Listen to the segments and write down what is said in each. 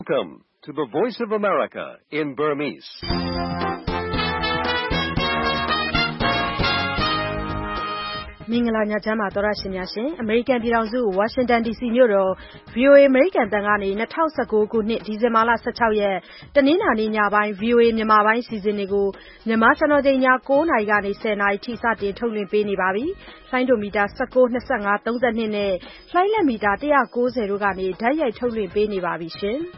Welcome to the Voice of America in Burmese. ။မင်္ဂလာညချမ်းပါသောရရှင်များရှင်အမေရိကန်ပြည်ထောင်စုဝါရှင်တန် DC မြို့တော် VOA အမေရိကန်တန်ကနေ2019ခုနှစ်ဒီဇင်ဘာလ16ရက်တနင်္လာနေ့ညပိုင်း VOA မြန်မာပိုင်းအစီအစဉ်တွေကိုမြန်မာစံတော်ချိန်ည9:00နာရီကနေ10:00နာရီထိစတင်ထုတ်လွှင့်ပေးနေပါပြီ။လိုင်းဒိုမီတာ19 25 32နဲ့လှိုင်းလက်မီတာ190တို့ကနေဓာတ်ရိုက်ထုတ်လွှင့်ပေးနေပါပြီရှင်။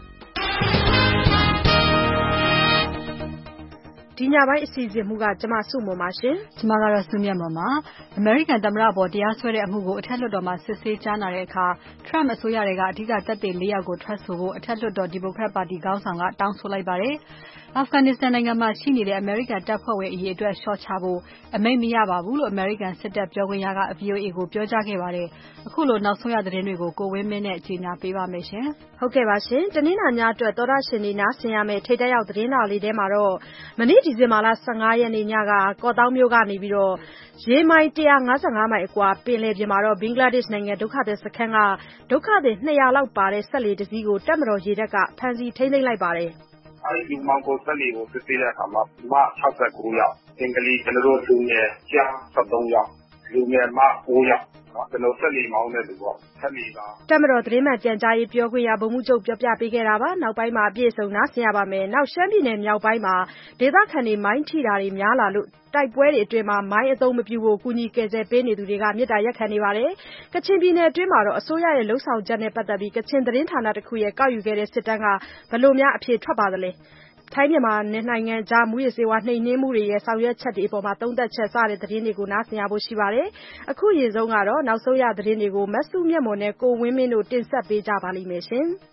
ဒီညပိုင်းအစီအစဉ်မှုကကျမစုမွန်ပါရှင်။ကျမကတော့စုမြတ်မွန်ပါ။အမေရိကန်သမ္မတပေါ်တရားစွဲတဲ့အမှုကိုအထက်လွှတ်တော်မှာစစ်ဆေးကြားနာတဲ့အခါ Trump အစိုးရတွေကအဓိကသက်သေ4ယောက်ကိုထွက်ဆိုဖို့အထက်လွှတ်တော် Democrat ပါတီခေါင်းဆောင်ကတောင်းဆိုလိုက်ပါတယ်။ Afghanistan နိုင်ငံမှာရှိနေတဲ့အမေရိကန်တပ်ဖွဲ့ဝင်အရေးအတွက်လျှော့ချဖို့အမိန့်မရပါဘူးလို့အမေရိကန်စစ်တပ်ပြောခွင့်ရက VOA ကိုပြောကြားခဲ့ပါတယ်။အခုလိုနောက်ဆုံးရသတင်းတွေကိုကိုဝင်းမင်းနဲ့ကြီးညာပေးပါမယ်ရှင်။ဟုတ်ကဲ့ပါရှင်။တနင်္လာညအတွက်သောရရှင်တွေနားဆင်ရမယ့်ထိပ်တန်းရောက်သတင်းတော်လေးထဲမှာတော့မနေ့ဒီဇင်ဘာလ15ရက်နေ့ညကကော့သောင်းမြို့ကနေပြီးတော့ရေမိုင်155မိုင်အကွာပင်လယ်ပြင်မှာတော့ဘင်္ဂလားဒေ့ရှ်နိုင်ငံဒုက္ခသည်စခန်းကဒုက္ခသည်200လောက်ပါတဲ့ဆက်လေတစ်စီးကိုတပ်မတော်ရေတပ်ကဖမ်းဆီးထိန်းသိမ်းလိုက်ပါတယ်။အဲဒီလူမောင်ကိုဆက်လေကိုစစ်ဆေးတဲ့အခါမှာဒီမ69ယောက်အင်္ဂလိပ်ကျွန်တော်တို့လူငယ်ကျား73ယောက်လူငယ်မ9ယောက်ကျွန်တော်ဆက်လီမောင်းတဲ့လူပေါ့ဆက်လီကတပ်မတော်သတင်းမှန်ပြန်ကြားရေးပြောခွင့်ရဗိုလ်မှူးချုပ်ပြောပြပေးခဲ့တာပါနောက်ပိုင်းမှာအပြည့်စုံနားဆင်ရပါမယ်နောက်ရှမ်းပြည်နယ်မြောက်ပိုင်းမှာဒေသခံတွေမိုင်းထိတာတွေများလာလို့တိုက်ပွဲတွေအတွင်းမှာမိုင်းအသုံးမပြုဖို့ကူညီကယ်ဆယ်ပေးနေသူတွေကမေတ္တာရက်ခံနေပါတယ်ကချင်ပြည်နယ်အတွင်းမှာတော့အစိုးရရဲ့လှုပ်ဆောင်ချက်နဲ့ပတ်သက်ပြီးကချင်သတင်းဌာနတစ်ခုရဲ့ကောက်ယူခဲ့တဲ့စစ်တမ်းကဘယ်လိုများအဖြေထွက်ပါသလဲထိုင်းမြန်မာနိုင်ငံကြားမူရစေဝါနှိမ်နှင်းမှုတွေရဲ့ဆောင်ရွက်ချက်တွေအပေါ်သုံးသပ်ချက်စတဲ့သတင်းတွေကိုနားဆင်ရဖို့ရှိပါတယ်။အခုရင်ဆုံးကတော့နောက်ဆုံးရသတင်းတွေကိုမဆုမြတ်မွန်နဲ့ကိုဝင်းမင်းတို့တင်ဆက်ပေးကြပါလိမ့်မယ်ရှင်။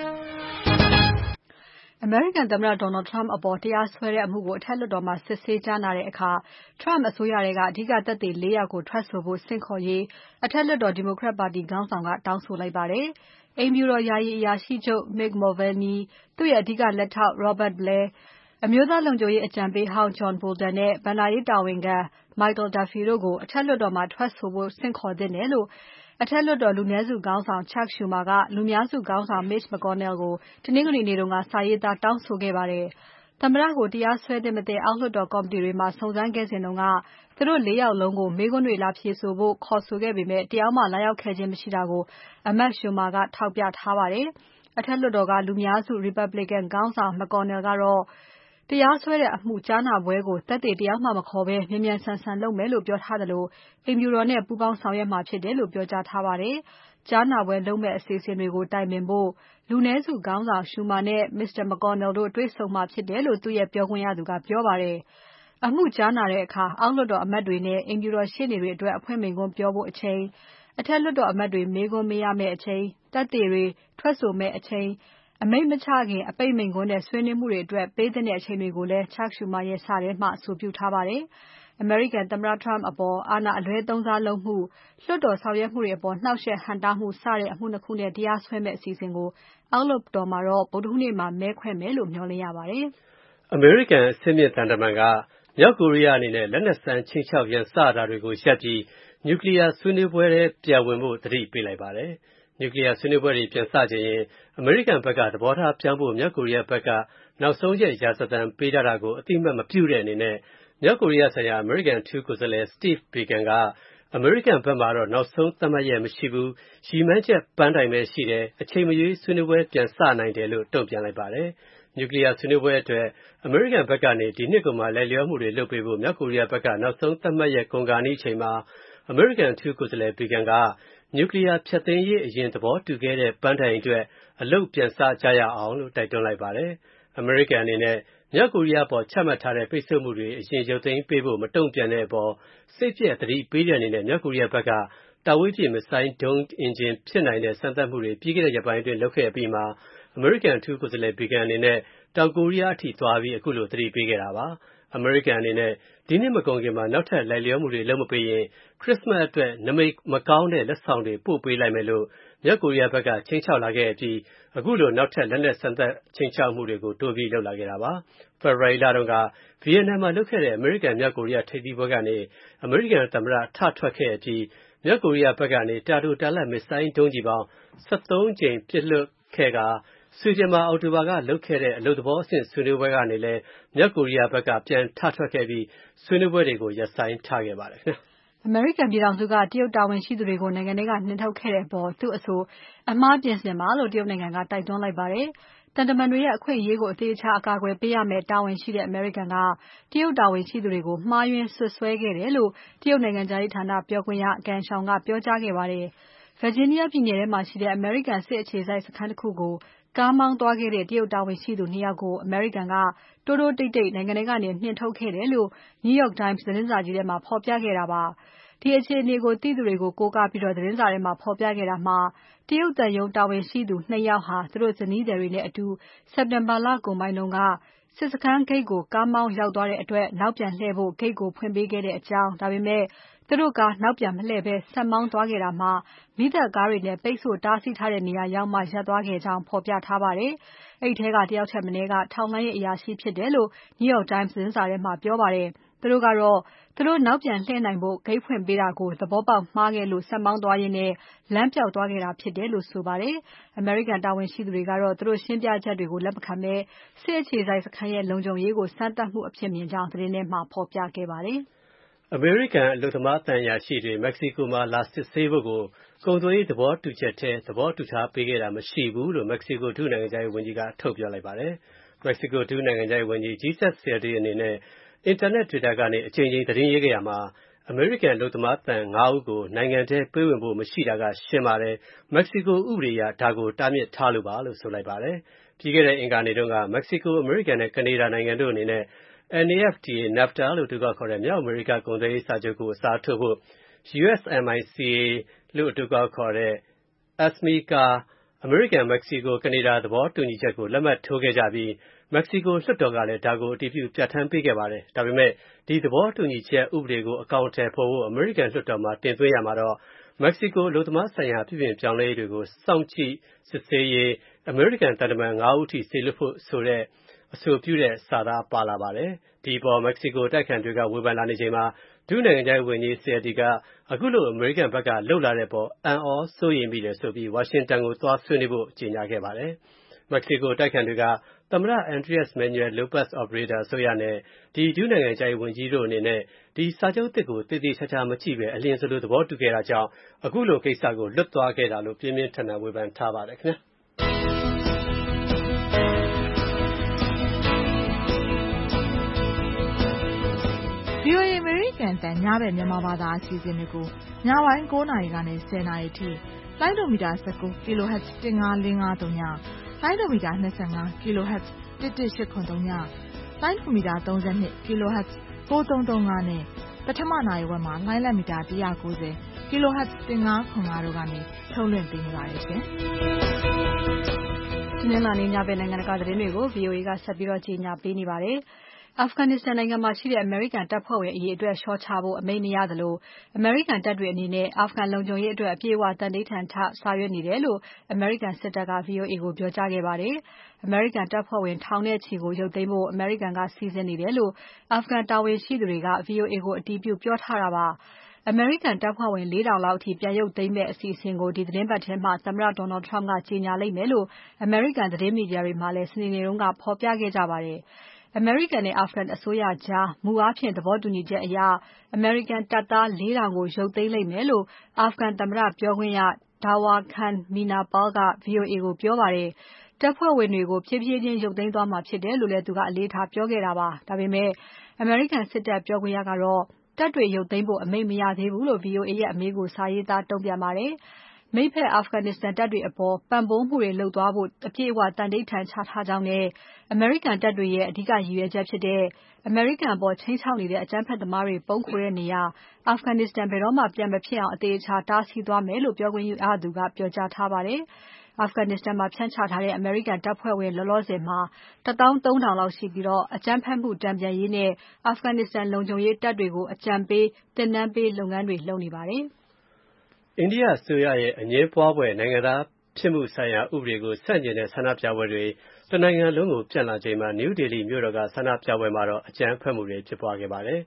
အမေရိကန်သမ္မတ Donald Trump အပေါ်တရားစွဲတဲ့အမှုကိုအထက်လွှတ်တော်မှာစစ်ဆေးကြားနာတဲ့အခါ Trump အစိုးရတွေကအဓိကသက်သေ4ယောက်ကိုထွက်ဆိုဖို့ဆင့်ခေါ်ရေးအထက်လွှတ်တော် Democrat ပါတီခေါင်းဆောင်ကတောင်းဆိုလိုက်ပါတယ်။အိမ်ဖြူတော်ယာယီအရာရှိချုပ် Mick Mulvaney သူ့ရဲ့အဓိကလက်ထောက် Robert Blair အမျိုးသားလုံခြုံရေးအကြံပေးဟောင်း John Bolton နဲ့ဘဏ္ဍာရေးတာဝန်ခံ Michael Duffy တို့ကိုအထက်လွှတ်တော်မှာထွက်ဆိုဖို့ဆင့်ခေါ်သင့်တယ်လို့အထက်လွှတ်တော်လူနည်းစုခေါင်းဆောင် Chuck Schumer ကလူများစုခေါင်းဆောင် Mitch McConnell ကိုတနင်္ဂနွေနေ့ကစာရေးသားတောင်းဆိုခဲ့ပါတယ်။သမ္မတကိုတရားစွဲသင့်မသင့်အောက်လွှတ်တော်ကော်မတီတွေမှာစုံစမ်းခဲ့စဉ်တုန်းကသူတို့4ယောက်လုံးကိုမေးခွန်းတွေလာဖြေဆိုဖို့ခေါ်ဆိုခဲ့ပေမဲ့တရားမှလာရောက်ခဲ့ခြင်းမရှိတာကိုအမတ် Schumer ကထောက်ပြထားပါတယ်။အထက်လွှတ်တော်ကလူများစု Republican ခေါင်းဆောင် McConnell ကတော့တရားစွဲတဲ့အမှုကြားနာပွဲကိုသက်သေတယောက်မှမခေါ်ဘဲမြန်မြန်ဆန်ဆန်လုပ်မယ်လို့ပြောထားသလိုအိမ်ဖြူတော်နဲ့ပူးပေါင်းဆောင်ရွက်မှာဖြစ်တယ်လို့ပြောကြားထားပါတယ်။ကြားနာပွဲလုပ်မဲ့အစီအစဉ်တွေကိုတိုင်ပင်ဖို့လူနည်းစုခေါင်းဆောင် Schumer နဲ့ Mr. McConnell တို့တွေ့ဆုံမှာဖြစ်တယ်လို့သူ့ရဲ့ပြောခွင့်ရသူကပြောပါတယ်။အမှုကြားနာတဲ့အခါအောက်လွှတ်တော်အမတ်တွေနဲ့အိမ်ဖြူတော်ရှေ့နေတွေအတွက်အဖွင့်မိန့်ခွန်းပြောဖို့အချိန်အထက်လွှတ်တော်အမတ်တွေမေးခွန်းမေးရမယ့်အချိန်သက်သေတွေထွက်ဆိုမဲ့အချိန်အမိန့်မချခင်အပိတ်မိန့်ခွန်းနဲ့ဆွေးနွေးမှုတွေအတွက်ပေးတဲ့အချိန်တွေကိုလည်း Chuck Schumer ရဲ့စာထဲမှာအဆိုပြုထားပါတယ်။အမေရိကန်သမ္မတ Trump အပေါ်အာဏာအလွဲသုံးစားလုပ်မှုလွှတ်တော်ဆောင်ရွက်မှုတွေအပေါ်နှောက်ယှက်ဟန့်တားမှုစတဲ့အမှု2ခုနဲ့တရားစွဲမဲ့အစီအစဉ်ကိုအောက်လွှတ်တော်မှာတော့ဗုဒ္ဓဟူးနေ့မှာမဲခွဲမယ်လို့မျှော်လင့်ရပါတယ်။အမေရိကန်အဆင့်မြင့်သံတမန်ကမြောက်ကိုရီးယားအနေနဲ့လက်နက်စမ်းချင်းချောက်ရန်စတာတွေကိုရပ်ပြီးနျူကလ িয়ারဆွေးနွေးပွဲတွေပြန်ဝင်ဖို့သတိပေးလိုက်ပါတယ်။နျူကလ িয়ারဆွေးနွေးပွဲတွေပြန်စချိန်ရင်အမေရိကန်ဘက်ကသဘောထားပြောင်းဖို့မြောက်ကိုရီးယားဘက်ကနောက်ဆုံးရက်ရာဇသံပေးထားတာကိုအတိအမှတ်မပြုတဲ့အနေနဲ့မြောက်ကိုရီးယားဆိုင်ရာအမေရိကန်အထူးကိုယ်စားလှယ် Steve Biegun ကအမေရိကန်ဘက်မှာတော့နောက်ဆုံးသတ်မှတ်ရက်မရှိဘူးရည်မှန်းချက်ပန်းတိုင်ပဲရှိတယ်အချိန်မရွေးဆွေးနွေးပွဲပြန်စနိုင်တယ်လို့တုံ့ပြန်လိုက်ပါတယ်။နျူကလ িয়ারဆွေးနွေးပွဲအတွက်အမေရိကန်ဘက်ကနေဒီနှစ်ကုန်မှာလိုက်လျောမှုတွေလုပ်ပေးဖို့မြောက်ကိုရီးယားဘက်ကနောက်ဆုံးသတ်မှတ်ရက်ကုန်ခါနီးချိန်မှာအမေရိကန်အထူးကိုယ်စားလှယ် Biegun ကနျူကလ িয়ারဖျက်သိမ်းရေးအရင်သဘောတူခဲ့တဲ့ပန်းတိုင်အတွက်အလုပ်ပြန်စကြရအောင်လို့တိုက်တွန်းလိုက်ပါတယ်။အမေရိကန်အနေနဲ့မြောက်ကိုရီးယားပေါ်ချမှတ်ထားတဲ့ပိတ်ဆို့မှုတွေအရင်ရုပ်သိမ်းပေးဖို့မတုံ့ပြန်တဲ့အပေါ်စိတ်ပြည့်သတိပေးတဲ့အနေနဲ့မြောက်ကိုရီးယားဘက်ကတာဝေးပစ်မစ်ဆိုင်းဒုံးအင်ဂျင်ဖြစ်နိုင်တဲ့စမ်းသပ်မှုတွေပြီးခဲ့တဲ့ရက်ပိုင်းအတွင်းလုပ်ခဲ့အပြီးမှာအမေရိကန်အထူးကိုယ်စားလှယ် Biegun အနေနဲ့တောင်ကိုရီးယားအထိသွားပြီးအခုလိုသတိပေးခဲ့တာပါ။အမေရိကန်အနေနဲ့ဒီနှစ်မကုန်ခင်မှာနောက်ထပ်လိုက်လျောမှုတွေလုပ်မပေးရင်ခရစ်စမတ်အတွက်နမိတ်မကောင်းတဲ့လက်ဆောင်တွေပို့ပေးလိုက်မယ်လို့မြောက်ကိုရီးယားဘက်ကချိန်ချောက်လာခဲ့အပြီးအခုလိုနောက်ထပ်လက်နက်စမ်းသပ်ချိန်ချောက်မှုတွေကိုတိုးပြီးလုပ်လာခဲ့တာပါ။ဖေဖော်ဝါရီလတုန်းကဗီယက်နမ်မှာလုပ်ခဲ့တဲ့အမေရိကန်မြောက်ကိုရီးယားထိပ်သီးပွဲကနေအမေရိကန်သမ္မတထထွက်ခဲ့အပြီးမြောက်ကိုရီးယားဘက်ကနေတာတိုတာလတ်မစ်ဆိုင်းဒုံးကျည်ပေါင်း73ကြိမ်ပစ်လွှတ်ခဲ့ကဆွီဒင်မှာအောက်တိုဘာကလုပ်ခဲ့တဲ့အလုပ်သဘောအဆင့်ဆွေးနွေးပွဲကနေလည်းမြောက်ကိုရီးယားဘက်ကပြန်ထထွက်ခဲ့ပြီးဆွေးနွေးပွဲတွေကိုရပ်ဆိုင်းထားခဲ့ပါတယ်ခင်ဗျာအမေရိကန်ပြည်ထောင်စုကတရုတ်တာဝန်ရှိသူတွေကိုနိုင်ငံထဲကနှင်ထုတ်ခဲ့တဲ့အပေါ်သူ့အဆိုအမှားပြင်ဆင်ပါလို့တရုတ်နိုင်ငံကတိုက်တွန်းလိုက်ပါတယ်။တန်တမန်တွေရဲ့အခွင့်အရေးကိုအသေးချာအကာအကွယ်ပေးရမယ်တာဝန်ရှိတဲ့အမေရိကန်ကတရုတ်တာဝန်ရှိသူတွေကိုမှားယွင်းဆွဆွဲခဲ့တယ်လို့တရုတ်နိုင်ငံခြားရေးဌာနပြောခွင့်ရGeng Shuangကပြောကြားခဲ့ပါတယ်။ Virginia ပြည်နယ်ထဲမှာရှိတဲ့အမေရိကန်စစ်အခြေစိုက်စခန်းတစ်ခုကိုကားမောင်းသွားခဲ့တဲ့တရုတ်တာဝန်ရှိသူ2 ယောက်ကိုအမေရိကန်ကတိုးတိုးတိတ်တိတ်နိုင်ငံထဲကနေနှင်ထုတ်ခဲ့တယ်လို့ New York Times သတင်းစာကြီးထဲမှာဖော်ပြခဲ့တာပါ။ဒီအခြေအနေကိုသိသူတွေကိုကိုးကားပြီးသတင်းစာထဲမှာဖော်ပြခဲ့တာမှာတရုတ်သံရုံးတာဝန်ရှိသူ2 ယောက်ဟာသူတို့ဇနီးသည်တွေနဲ့အတူစက်တင်ဘာလကုန်ပိုင်းတုန်းကစစ်စခန်းဂိတ်ကိုကားမောင်းရောက်သွားတဲ့အတွက်နောက်ပြန်လှည့်ဖို့ဂိတ်ကိုဖွင့်ပေးခဲ့တဲ့အကြောင်းဒါပေမဲ့သူတို့ကားနောက်ပြန်မလှည့်ဘဲဆက်မောင်းသွားခဲ့တာမှာမီးသတ်ကားတွေနဲ့ပိတ်ဆို့တားဆီးထားတဲ့နေရာရောက်မှရပ်သွားခဲ့ကြောင်းဖော်ပြထားပါတယ်။အဲ့ထဲကတယောက်ထက်မနည်းကထောက်လှမ်းရေးအရာရှိဖြစ်တယ်လို့ New York Times သတင်းစာထဲမှာပြောပါတယ်။သူတို့ကတော့သူတို့နောက်ပြန်လှည့်နိုင်ဖို့ဂိတ်ဖွင့်ပေးတာကိုသဘောပေါက်မှားခဲ့လို့ဆက်မောင်းသွားရင်းနဲ့လမ်းပျောက်သွားခဲ့တာဖြစ်တယ်လို့ဆိုပါတယ်။အမေရိကန်တာဝန်ရှိသူတွေကတော့သူတို့ရှင်းပြချက်တွေကိုလက်မခံဘဲစစ်အခြေစိုက်စခန်းရဲ့လုံခြုံရေးကိုစမ်းသပ်မှုအဖြစ်မြင်ကြောင်းသတင်းထဲမှာဖော်ပြခဲ့ပါတယ်။အမေရိကန်အလုပ်သမားသံအရာရှိတွေမက္ကဆီကိုမှာလာစစ်ဆေးဖို့ကိုကုန်သွယ်ရေးသဘောတူချက်ထဲသဘောတူထားပေးခဲ့တာမရှိဘူးလို့မက္ကဆီကိုဒုနိုင်ငံခြားရေးဝန်ကြီးကထုတ်ပြောလိုက်ပါတယ်။မက္ကဆီကိုဒုနိုင်ငံခြားရေးဝန်ကြီး Jesus Serde အနေနဲ့အင်တာနက် Twitter ကနေအကြိမ်ကြိမ်သတင်းရေးခဲ့ရမှာအမေရိကန်အလုပ်သမားသံ5ဦးကိုနိုင်ငံထဲပေးဝင်ဖို့မရှိတာကရှင်းပါတယ်။မက္ကဆီကိုဥပဒေအရဒါကိုတားမြစ်ထားလို့ပါလို့ဆိုလိုက်ပါတယ်။ပြီးခဲ့တဲ့အင်္ဂါနေ့တုန်းကမက္ကဆီကိုအမေရိကန်နဲ့ကနေဒါနိုင်ငံတို့အနေနဲ့ NAFTA လို့အတူကောက်ခေါ်တဲ့မြောက်အမေရိကကုန်သွယ်ရေးစာချုပ်ကိုအစားထိုးဖို့ USMICA လို့အတူကောက်ခေါ်တဲ့ ASMICA အမေရိကန်မက္ကဆီကိုကနေဒါသဘောတူညီချက်ကိုလက်မှတ်ထိုးခဲ့ကြပြီးမက္ကဆီကိုလွှတ်တော်ကလည်းဒါကိုအတည်ပြုပြဋ္ဌာန်းပေးခဲ့ပါတယ်။ဒါပေမဲ့ဒီသဘောတူညီချက်ဥပဒေကိုအကောင်အထည်ဖော်ဖို့အမေရိကန်လွှတ်တော်မှာတင်သွင်းရမှာတော့မက္ကဆီကိုအလုပ်သမားဆိုင်ရာပြည်ပြင်ပြောင်းလဲရေးတွေကိုစောင့်ကြည့်စစ်ဆေးရေးအမေရိကန်သံတမန်5ဦးထိစေလွှတ်ဖို့ဆိုတဲ့အဆိုပြုတဲ့စာသားပါလာပါတယ်။ဒီပေါ်မက္ကဆီကိုတိုက်ခိုက်တွေကဝေဖန်လာနေချိန်မှာဒုနိုင်ငံခြားရေးဝန်ကြီး Serde ကအခုလိုအမေရိကန်ဘက်ကလှုပ်လာတဲ့ပေါ်အံ့ဩစိုးရိမ်မိတယ်ဆိုပြီးဝါရှင်တန်ကိုသွားဆွေးနွေးဖို့ကြေညာခဲ့ပါတယ်။မက္ကဆီကိုတိုက်ခိုက်တွေကသမ္မတ Andres Manuel Lopez Obrador အစိုးရနဲ့ဒီဒုနိုင်ငံခြားရေးဝန်ကြီးတို့အနေနဲ့ဒီစာချုပ်သစ်ကိုသေသေချာချာမကြည့်ပဲအလျင်စလိုသဘောတူခဲ့တာကြောင့်အခုလိုကိစ္စကိုလွတ်သွားခဲ့တာလို့ပြင်းပြင်းထန်ထန်ဝေဖန်ထားပါတယ်ခင်ဗျာ။ VOA အမေရိကန်တန်ညဘက်မြန်မာဘာသာအစီအစဉ်တွေကိုညပိုင်း9နာရီကနေ10နာရီထိလိုင်းဒိုမီတာ19 kHz 15553ညလိုင်းဒိုမီတာ25 kHz 11883ညလိုင်းဒိုမီတာ32 kHz 9335နဲ့ပထမနာရီဝက်မှာလိုင်းလက်မီတာ190 kHz 1505တို့ကနေထုတ်လွှင့်ပေးနေပါတယ်ရှင်။ဒီနေ့လာနေညဘက်နိုင်ငံတကာသတင်းတွေကို VOA ကဆက်ပြီးတော့ကြီးညာပေးနေပါတယ်။အာဖဂန်နစ္စတန်နိုင်ငံမှာရှိတဲ့အမေရိကန်တပ်ဖွဲ့ဝင်အရေးအတွက်လျှော့ချဖို့အမိန့်မရသလိုအမေရိကန်တပ်တွေအနေနဲ့အာဖဂန်လုံခြုံရေးအတွက်အပြည့်အဝတန်ဋိဌာန်ချဆောင်ရွက်နေတယ်လို့အမေရိကန်စစ်တပ်က VOA ကိုပြောကြားခဲ့ပါတယ်။အမေရိကန်တပ်ဖွဲ့ဝင်ထောင်နဲ့ချီကိုရုပ်သိမ်းဖို့အမေရိကန်ကစီစဉ်နေတယ်လို့အာဖဂန်တာဝန်ရှိသူတွေက VOA ကိုအတည်ပြုပြောထားတာပါ။အမေရိကန်တပ်ဖွဲ့ဝင် 4000 လောက်အထိပြန်ရုပ်သိမ်းမဲ့အစီအစဉ်ကိုဒီသတင်းပတ်ထဲမှာသမ္မတ Donald Trump ကကြေညာလိမ့်မယ်လို့အမေရိကန်သတင်းမီဒီယာတွေမှာလည်းစနေနေ့ကဖော်ပြခဲ့ကြပါတယ်။အမေရိကန်နဲ့အာဖဂန်အစိုးရကြားမူအားဖြင့်သဘောတူညီချက်အရအမေရိကန်တပ်သား 4000 ကိုရုပ်သိမ်းလိမ့်မယ်လို့အာဖဂန်သမ္မတပြောခွင့်ရ Dawa Khan Minapal က VOA ကိုပြောပါတယ်။တပ်ဖွဲ့ဝင်တွေကိုဖြည်းဖြည်းချင်းရုပ်သိမ်းသွားမှာဖြစ်တယ်လို့လည်းသူကအလေးထားပြောခဲ့တာပါ။ဒါပေမဲ့အမေရိကန်စစ်တပ်ပြောခွင့်ရကတော့တပ်တွေရုပ်သိမ်းဖို့အမိန့်မရသေးဘူးလို့ VOA ရဲ့အမေးကိုစာရေးသားတုံ့ပြန်ပါတယ်။မိတ်ဖက်အာဖဂန်နစ္စတန်တပ်တွေအပေါ်ပံ့ပိုးမှုတွေလုပ်သွားဖို့အပြည့်အဝတန်ဋိဌာန်ချထားကြောင်းနဲ့အမေရိကန်တပ်တွေရဲ့အဓိကရည်ရွယ်ချက်ဖြစ်တဲ့အမေရိကန်အပေါ်ချိန်ချောက်နေတဲ့အကြမ်းဖက်သမားတွေပုန်းခိုတဲ့နေရာအာဖဂန်နစ္စတန်ဘယ်တော့မှပြန်မဖြစ်အောင်အသေးအချာတားဆီးသွားမယ်လို့ပြောခွင့်ရသူကပြောကြားထားပါတယ်။အာဖဂန်နစ္စတန်မှာဖြန့်ချထားတဲ့အမေရိကန်တပ်ဖွဲ့ဝင်လောလောဆယ်မှာ 13000 လောက်ရှိပြီးအကြမ်းဖက်မှုတန်ပြန်ရေးနဲ့အာဖဂန်နစ္စတန်လုံခြုံရေးတပ်တွေကိုအကြံပေးသင်တန်းပေးလုပ်ငန်းတွေလုပ်နေပါတယ်။အိန္ဒိယအစိုးရရဲ့အငြင်းပွားဖွယ်နိုင်ငံသားဖြစ်မှုဆိုင်ရာဥပဒေကိုဆန့်ကျင်တဲ့ဆန္ဒပြပွဲတွေတနိုင်ငံလုံးကိုပြန့်လာချိန်မှာနယူးဒေလီမြို့တော်ကဆန္ဒပြပွဲမှာတော့အကြမ်းဖက်မှုတွေဖြစ်ပွားခဲ့ပါတယ်။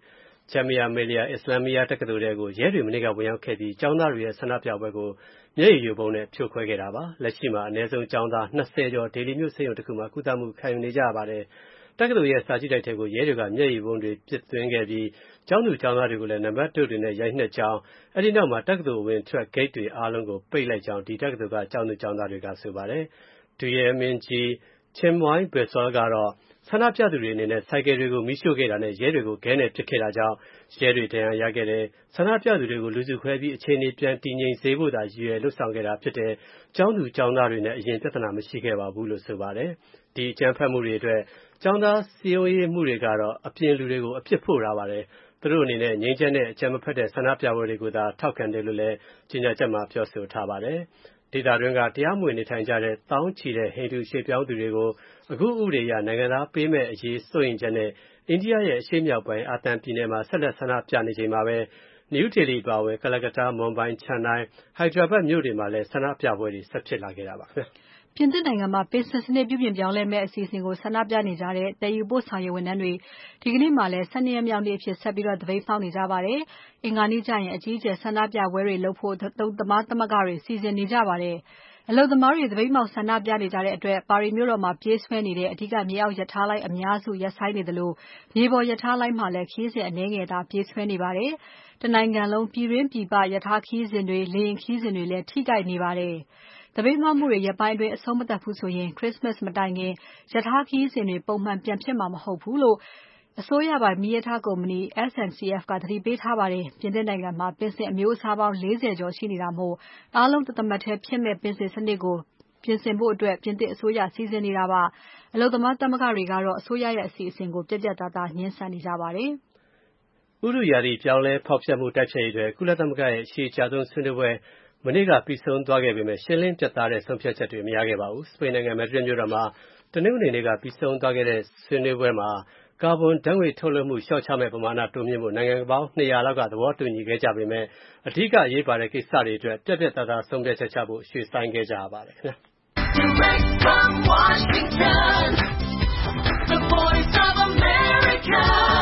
Jamia Millia Islamia တက္ကသိုလ်တွေကိုရဲတွေမနေ့ကဝင်ရောက်ခဲ့ပြီးကျောင်းသားတွေရဲ့ဆန္ဒပြပွဲကိုမျက်ရည်ယိုဗုံးနဲ့ဖြိုခွဲခဲ့တာပါ။လက်ရှိမှာအနည်းဆုံးကျောင်းသား20ကျော်ဒေလီမြို့ဆေးရုံတစ်ခုမှာကုသမှုခံယူနေကြရပါတယ်။တက္ကသိုလ်ရဲ့စာကြည့်တိုက်ထဲကိုရဲတွေကမျက်ရည်ဗုံးတွေပစ်သွင်းခဲ့ပြီးကျောင်းသူကျောင်းသားတွေကိုလည်းနံပါတ်2တွေနဲ့ရိုက်နှက်ကြောင်းအဲဒီနောက်မှာတက္ကသိုလ်ဝင်ထွက်ဂိတ်တွေအားလုံးကိုပိတ်လိုက်ကြောင်းဒီတက္ကသိုလ်ကကျောင်းသူကျောင်းသားတွေကဆိုပါတယ်။ဒူရဲမင်းကြီး Chinmoy Baisal ကတော့ဆန္ဒပြသူတွေအနေနဲ့ဆိုင်ကယ်တွေကိုမီးရှို့ခဲ့တာနဲ့ရဲတွေကိုခဲနဲ့ပစ်ခဲ့တာကြောင့်ရဲတွေဒဏ်ရာရခဲ့တယ်။ဆန္ဒပြသူတွေကိုလူစုခွဲပြီးအခြေအနေပြန်တည်ငြိမ်စေဖို့သာရည်ရွယ်လှုပ်ဆောင်ခဲ့တာဖြစ်တယ်။ကျောင်းသူကျောင်းသားတွေနဲ့အရင်ပြဿနာမရှိခဲ့ပါဘူးလို့ဆိုပါတယ်။ဒီအကြမ်းဖက်မှုတွေအတွက်ကျောင်းသားစည်းရုံးရေးမှုတွေကတော့အပြင်လူတွေကိုအပြစ်ဖို့ထားပါတယ်။သူတို့အနေနဲ့ငြိမ်းချမ်းတဲ့အကြမ်းမဖက်တဲ့ဆန္ဒပြပွဲတွေကိုသာထောက်ခံတယ်လို့လည်းကြေညာချက်မှာပြောဆိုထားပါတယ်။ဒေသတွင်းကတရားမဝင်နေထိုင်ကြတဲ့တောင်းချီတဲ့ဟိန္ဒူရွှေ့ပြောင်းသူတွေကိုအခုဥပဒေအရနိုင်ငံသားပေးမဲ့အရေးစိုးရိမ်ချက်နဲ့အိန္ဒိယရဲ့အရှေ့မြောက်ပိုင်းအာသံပြည်နယ်မှာဆက်လက်ဆန္ဒပြနေချိန်မှာပဲနယူးဒေလီပါဝင်ကလကတ္တာ၊မွန်ဘိုင်း၊ချန်နိုင်း၊ဟိုက်ဒရာဘတ်မြို့တွေမှာလည်းဆန္ဒပြပွဲတွေဆက်ဖြစ်လာခဲ့တာပါခင်ဗျာ။ပြင်သစ်နိုင်ငံမှာပင်စင်စနစ်ပြုပြင်ပြောင်းလဲမဲ့အစီအစဉ်ကိုဆန္ဒပြနေကြတဲ့တည်ယူပို့ဆောင်ရေးဝန်ထမ်းတွေဒီကနေ့မှလည်း12ရက်မြောက်နေ့အဖြစ်ဆက်ပြီးသပိတ်မှောက်နေကြပါတယ်။အင်္ဂါနေ့ကျရင်အကြီးအကျယ်ဆန္ဒပြပွဲတွေလုပ်ဖို့သမားသမဂ္ဂတွေစီစဉ်နေကြပါတယ်။အလုပ်သမားတွေသပိတ်မှောက်ဆန္ဒပြနေကြတဲ့အတွက်ပါရီမြို့တော်မှာပြေးဆွဲနေတဲ့အဓိကမြေအောက်ရထားလိုင်းအများစုရပ်ဆိုင်းနေသလိုမြေပေါ်ရထားလိုင်းမှာလည်းခရီးစဉ်အနည်းငယ်သာပြေးဆွဲနေပါတယ်။တနိုင်ငံလုံးပြည်တွင်းပြည်ပရထားခရီးစဉ်တွေလေယာဉ်ခရီးစဉ်တွေလည်းထိခိုက်နေပါတယ်။သပိတ်မှောက်မှုတွေရက်ပိုင်းအတွင်းအဆုံးမသတ်ဘူးဆိုရင်ခရစ္စမတ်မတိုင်ခင်ရထားခရီးစဉ်တွေပုံမှန်ပြန်ဖြစ်မှာမဟုတ်ဘူးလို့အစိုးရပိုင်မီးရထားကုမ္ပဏီ SNCF ကသတိပေးထားပါတယ်။ပြင်သစ်နိုင်ငံမှာပင်စင်အမျိုးအစားပေါင်း40ကျော်ရှိနေတာမို့အားလုံးတသမတ်ထဲဖြစ်မဲ့ပင်စင်စနစ်ကိုပြင်ဆင်ဖို့အတွက်ပြင်သစ်အစိုးရစီစဉ်နေတာပါ။အလုပ်သမားသမဂ္ဂတွေကတော့အစိုးရရဲ့အစီအစဉ်ကိုပြတ်ပြတ်သားသားငြင်းဆန်နေကြပါတယ်။ဥတုရာသီပြောင်းလဲဖောက်ဖျက်မှုတိုက်ဖျက်ရေးအတွက်ကုလသမဂ္ဂရဲ့အရေးအကြီးဆုံးဆွေးနွေးပွဲမနေ့ကပြီးဆုံးသွားခဲ့ပေမဲ့ရှင်းလင်းပြတ်သားတဲ့ဆုံးဖြတ်ချက်တွေမရခဲ့ပါဘူး။စပိန်နိုင်ငံမက်ဒရစ်မြို့တော်မှာတနင်္ဂနွေနေ့ကပြီးဆုံးသွားခဲ့တဲ့ဆွေးနွေးပွဲမှာကာဗွန်ဓာတ်ငွေ့ထုတ်လွှတ်မှုလျှော့ချမဲ့ပမာဏတိုးမြှင့်ဖို့နိုင်ငံပေါင်း200လောက်ကသဘောတူညီခဲ့ကြပေမဲ့အဓိကအရေးပါတဲ့ကိစ္စတွေအတွက်ပြတ်ပြတ်သားသားဆုံးဖြတ်ချက်ချဖို့ရွှေ့ဆိုင်းခဲ့ကြရပါတယ်ခင်ဗျာ။ Direct from Washington, the voice of America,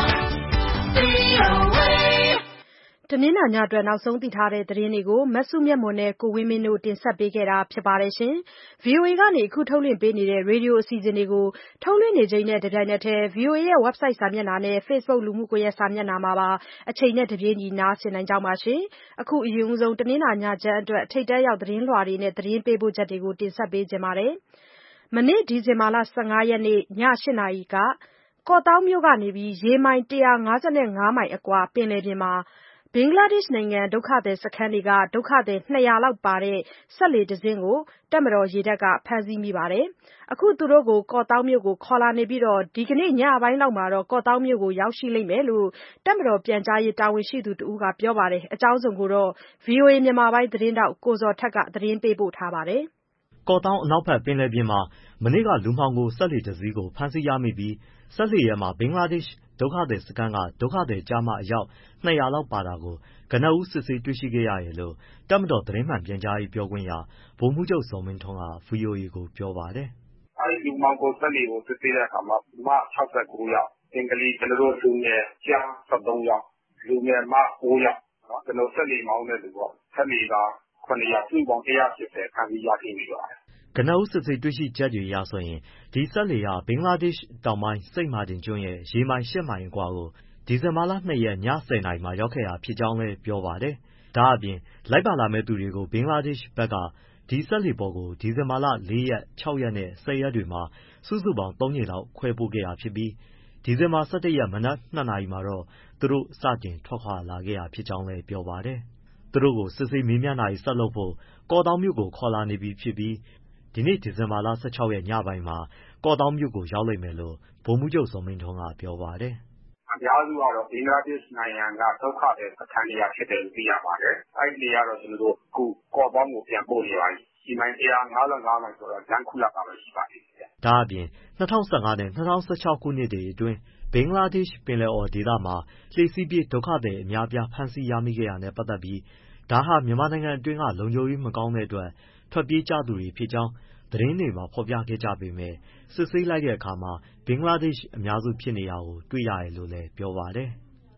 VOA တနင်္လာညအတွက်နောက်ဆုံးသိထားတဲ့သတင်းတွေကိုမဆုမြတ်မွန်နဲ့ကိုဝင်းမင်းတို့တင်ဆက်ပေးခဲ့တာဖြစ်ပါတယ်ရှင်။ VOA ကနေအခုထုတ်လွှင့်ပေးနေတဲ့ရေဒီယိုအစီအစဉ်တွေကိုထုတ်လွှင့်နေချိန်နဲ့တပြိုင်နက်တည်း VOA ရဲ့ website စာမျက်နှာနဲ့ Facebook လူမှုကွန်ရက်စာမျက်နှာမှာပါအချိန်နဲ့တပြေးညီနားဆင်နိုင်ကြပါရှင်။အခုအရင်ဆုံးတနင်္လာညချမ်းအတွက်ထိပ်တန်းရောက်သတင်းလွှာတွေနဲ့သတင်းပေးပို့ချက်တွေကိုတင်ဆက်ပေးကြပါမယ်။မနေ့ဒီဇင်ဘာလ15ရက်နေ့ည8နာရီကကော့သောင်းမြို့ကနေရေမိုင်155မိုင်အကွာပင်လယ်ပြင်မှာဘင်္ဂလားဒေ့ရှ်နိုင်ငံဒုက္ခသည်စခန်းတွေကဒုက္ခသည်200လောက်ပါတဲ့စက်လှေတစ်စင်းကိုတပ်မတော်ရေတပ်ကဖမ်းဆီးမိပါတယ်။အခုသူတို့ကိုကော့သောင်းမြို့ကိုခေါ်လာနေပြီးဒီကနေ့ညပိုင်းလောက်မှာကော့သောင်းမြို့ကိုရောက်ရှိလိမ့်မယ်လို့တပ်မတော်ပြန်ကြားရေးတာဝန်ရှိသူတဦးကပြောပါတယ်။အကြောင်းစုံကို VOA မြန်မာပိုင်းသတင်းထောက်ကိုဇော်ထက်ကသတင်းပေးပို့ထားပါတယ်။ကော့သောင်းအနောက်ဘက်ပင်လယ်ပြင်မှာမနေ့ကလူမှောင်ခိုစက်လှေတစ်စီးကိုဖမ်းဆီးရမိပြီးစက်လှေထဲမှာဘင်္ဂလားဒေ့ရှ်ဒုက္ခသည်စခန်းကဒုက္ခသည်ကျားမအယောက်200လောက်ပါတာကိုကနဦးစစ်ဆေးတွေ့ရှိခဲ့ရတယ်လို့တပ်မတော်သတင်းမှန်ပြန်ကြားရေးပြောခွင့်ရဗိုလ်မှူးချုပ်ဇော်မင်းထွန်းက VOA ကိုပြောပါတယ်။အဲဒီလူမှောင်ခိုစက်လှေကိုစစ်ဆေးတဲ့အခါမှာမ69ယောက်အင်္ဂလိပ်လူငယ်ကျား73ယောက်လူငယ်မ9ယောက်စက်လှေမောင်းတဲ့လူပေါ့စက်လှေသား9ယောက်စုစုပေါင်း180ဖမ်းဆီးရရှိနေပါတယ်ကနဦးစစ်ဆေးတွေ့ရှိချက်တွေအရဆိုရင်ဒီစက်လှေဟာဘင်္ဂလားဒေ့ရှ်တောင်ပိုင်းစိန့်မာတင်ကျွန်းရဲ့ရေမိုင်8မိုင်အကွာကိုဒီဇင်ဘာလ2ရက်ည10နာရီမှာရောက်ခဲ့တာဖြစ်ကြောင်းလည်းပြောပါတယ်။ဒါအပြင်လိုက်ပါလာမယ့်သူတွေကိုဘင်္ဂလားဒေ့ရှ်ဘက်ကဒီစက်လှေပေါ်ကိုဒီဇင်ဘာလ4ရက်6ရက်နဲ့10ရက်တွေမှာစုစုပေါင်း3ကြိမ်လောက်ခွဲပို့ခဲ့တာဖြစ်ပြီးဒီဇင်ဘာ17ရက်မနက်2နာရီမှာတော့သူတို့စတင်ထွက်ခွာလာခဲ့တာဖြစ်ကြောင်းလည်းပြောပါတယ်။သူတို့ကိုစစ်ဆေးမေးမြန်းတာတွေဆက်လုပ်ဖို့ကော့သောင်းမြို့ကိုခေါ်လာနေပြီဖြစ်ပြီးဒီနေ့ဒီဇင်ဘာလ16ရက်ညပိုင်းမှာကော့သောင်းမြို့ကိုရောက်လိမ့်မယ်လို့ဗိုလ်မှူးချုပ်ဇော်မင်းထွန်းကပြောပါတယ်။အများစုကတော့ဘင်္ဂလားဒေ့ရှ်နိုင်ငံကဒုက္ခသည်စခန်းတွေကဖြစ်တယ်လို့သိရပါတယ်။အဲဒီနေရာတော့အခုကော့သောင်းကိုပြန်ပို့နေပါပြီ။ဒီမိုင်155မိုင်ဆိုတော့လမ်းခုလပ်တာပဲရှိပါသေးတယ်။ဒါအပြင်2015နဲ့2016ခုနှစ်တွေအတွင်းဘင်္ဂလားဒေ့ရှ်ပင်လယ်အော်ဒေသမှာလှေစီးပြေးဒုက္ခသည်အများအပြားဖမ်းဆီးရမိခဲ့တာနဲ့ပတ်သက်ပြီးဒါဟာမြန်မာနိုင်ငံအတွင်းကလုံခြုံရေးမကောင်းတဲ့အတွက်ထွက်ပြေးကြသူတွေဖြစ်ကြောင်းသတင်းတွေမှာဖော်ပြခဲ့ကြပေမဲ့စစ်ဆေးလိုက်တဲ့အခါမှာဘင်္ဂလားဒေ့ရှ်အများစုဖြစ်နေတာကိုတွေ့ရတယ်လို့လည်းပြောပါတယ်။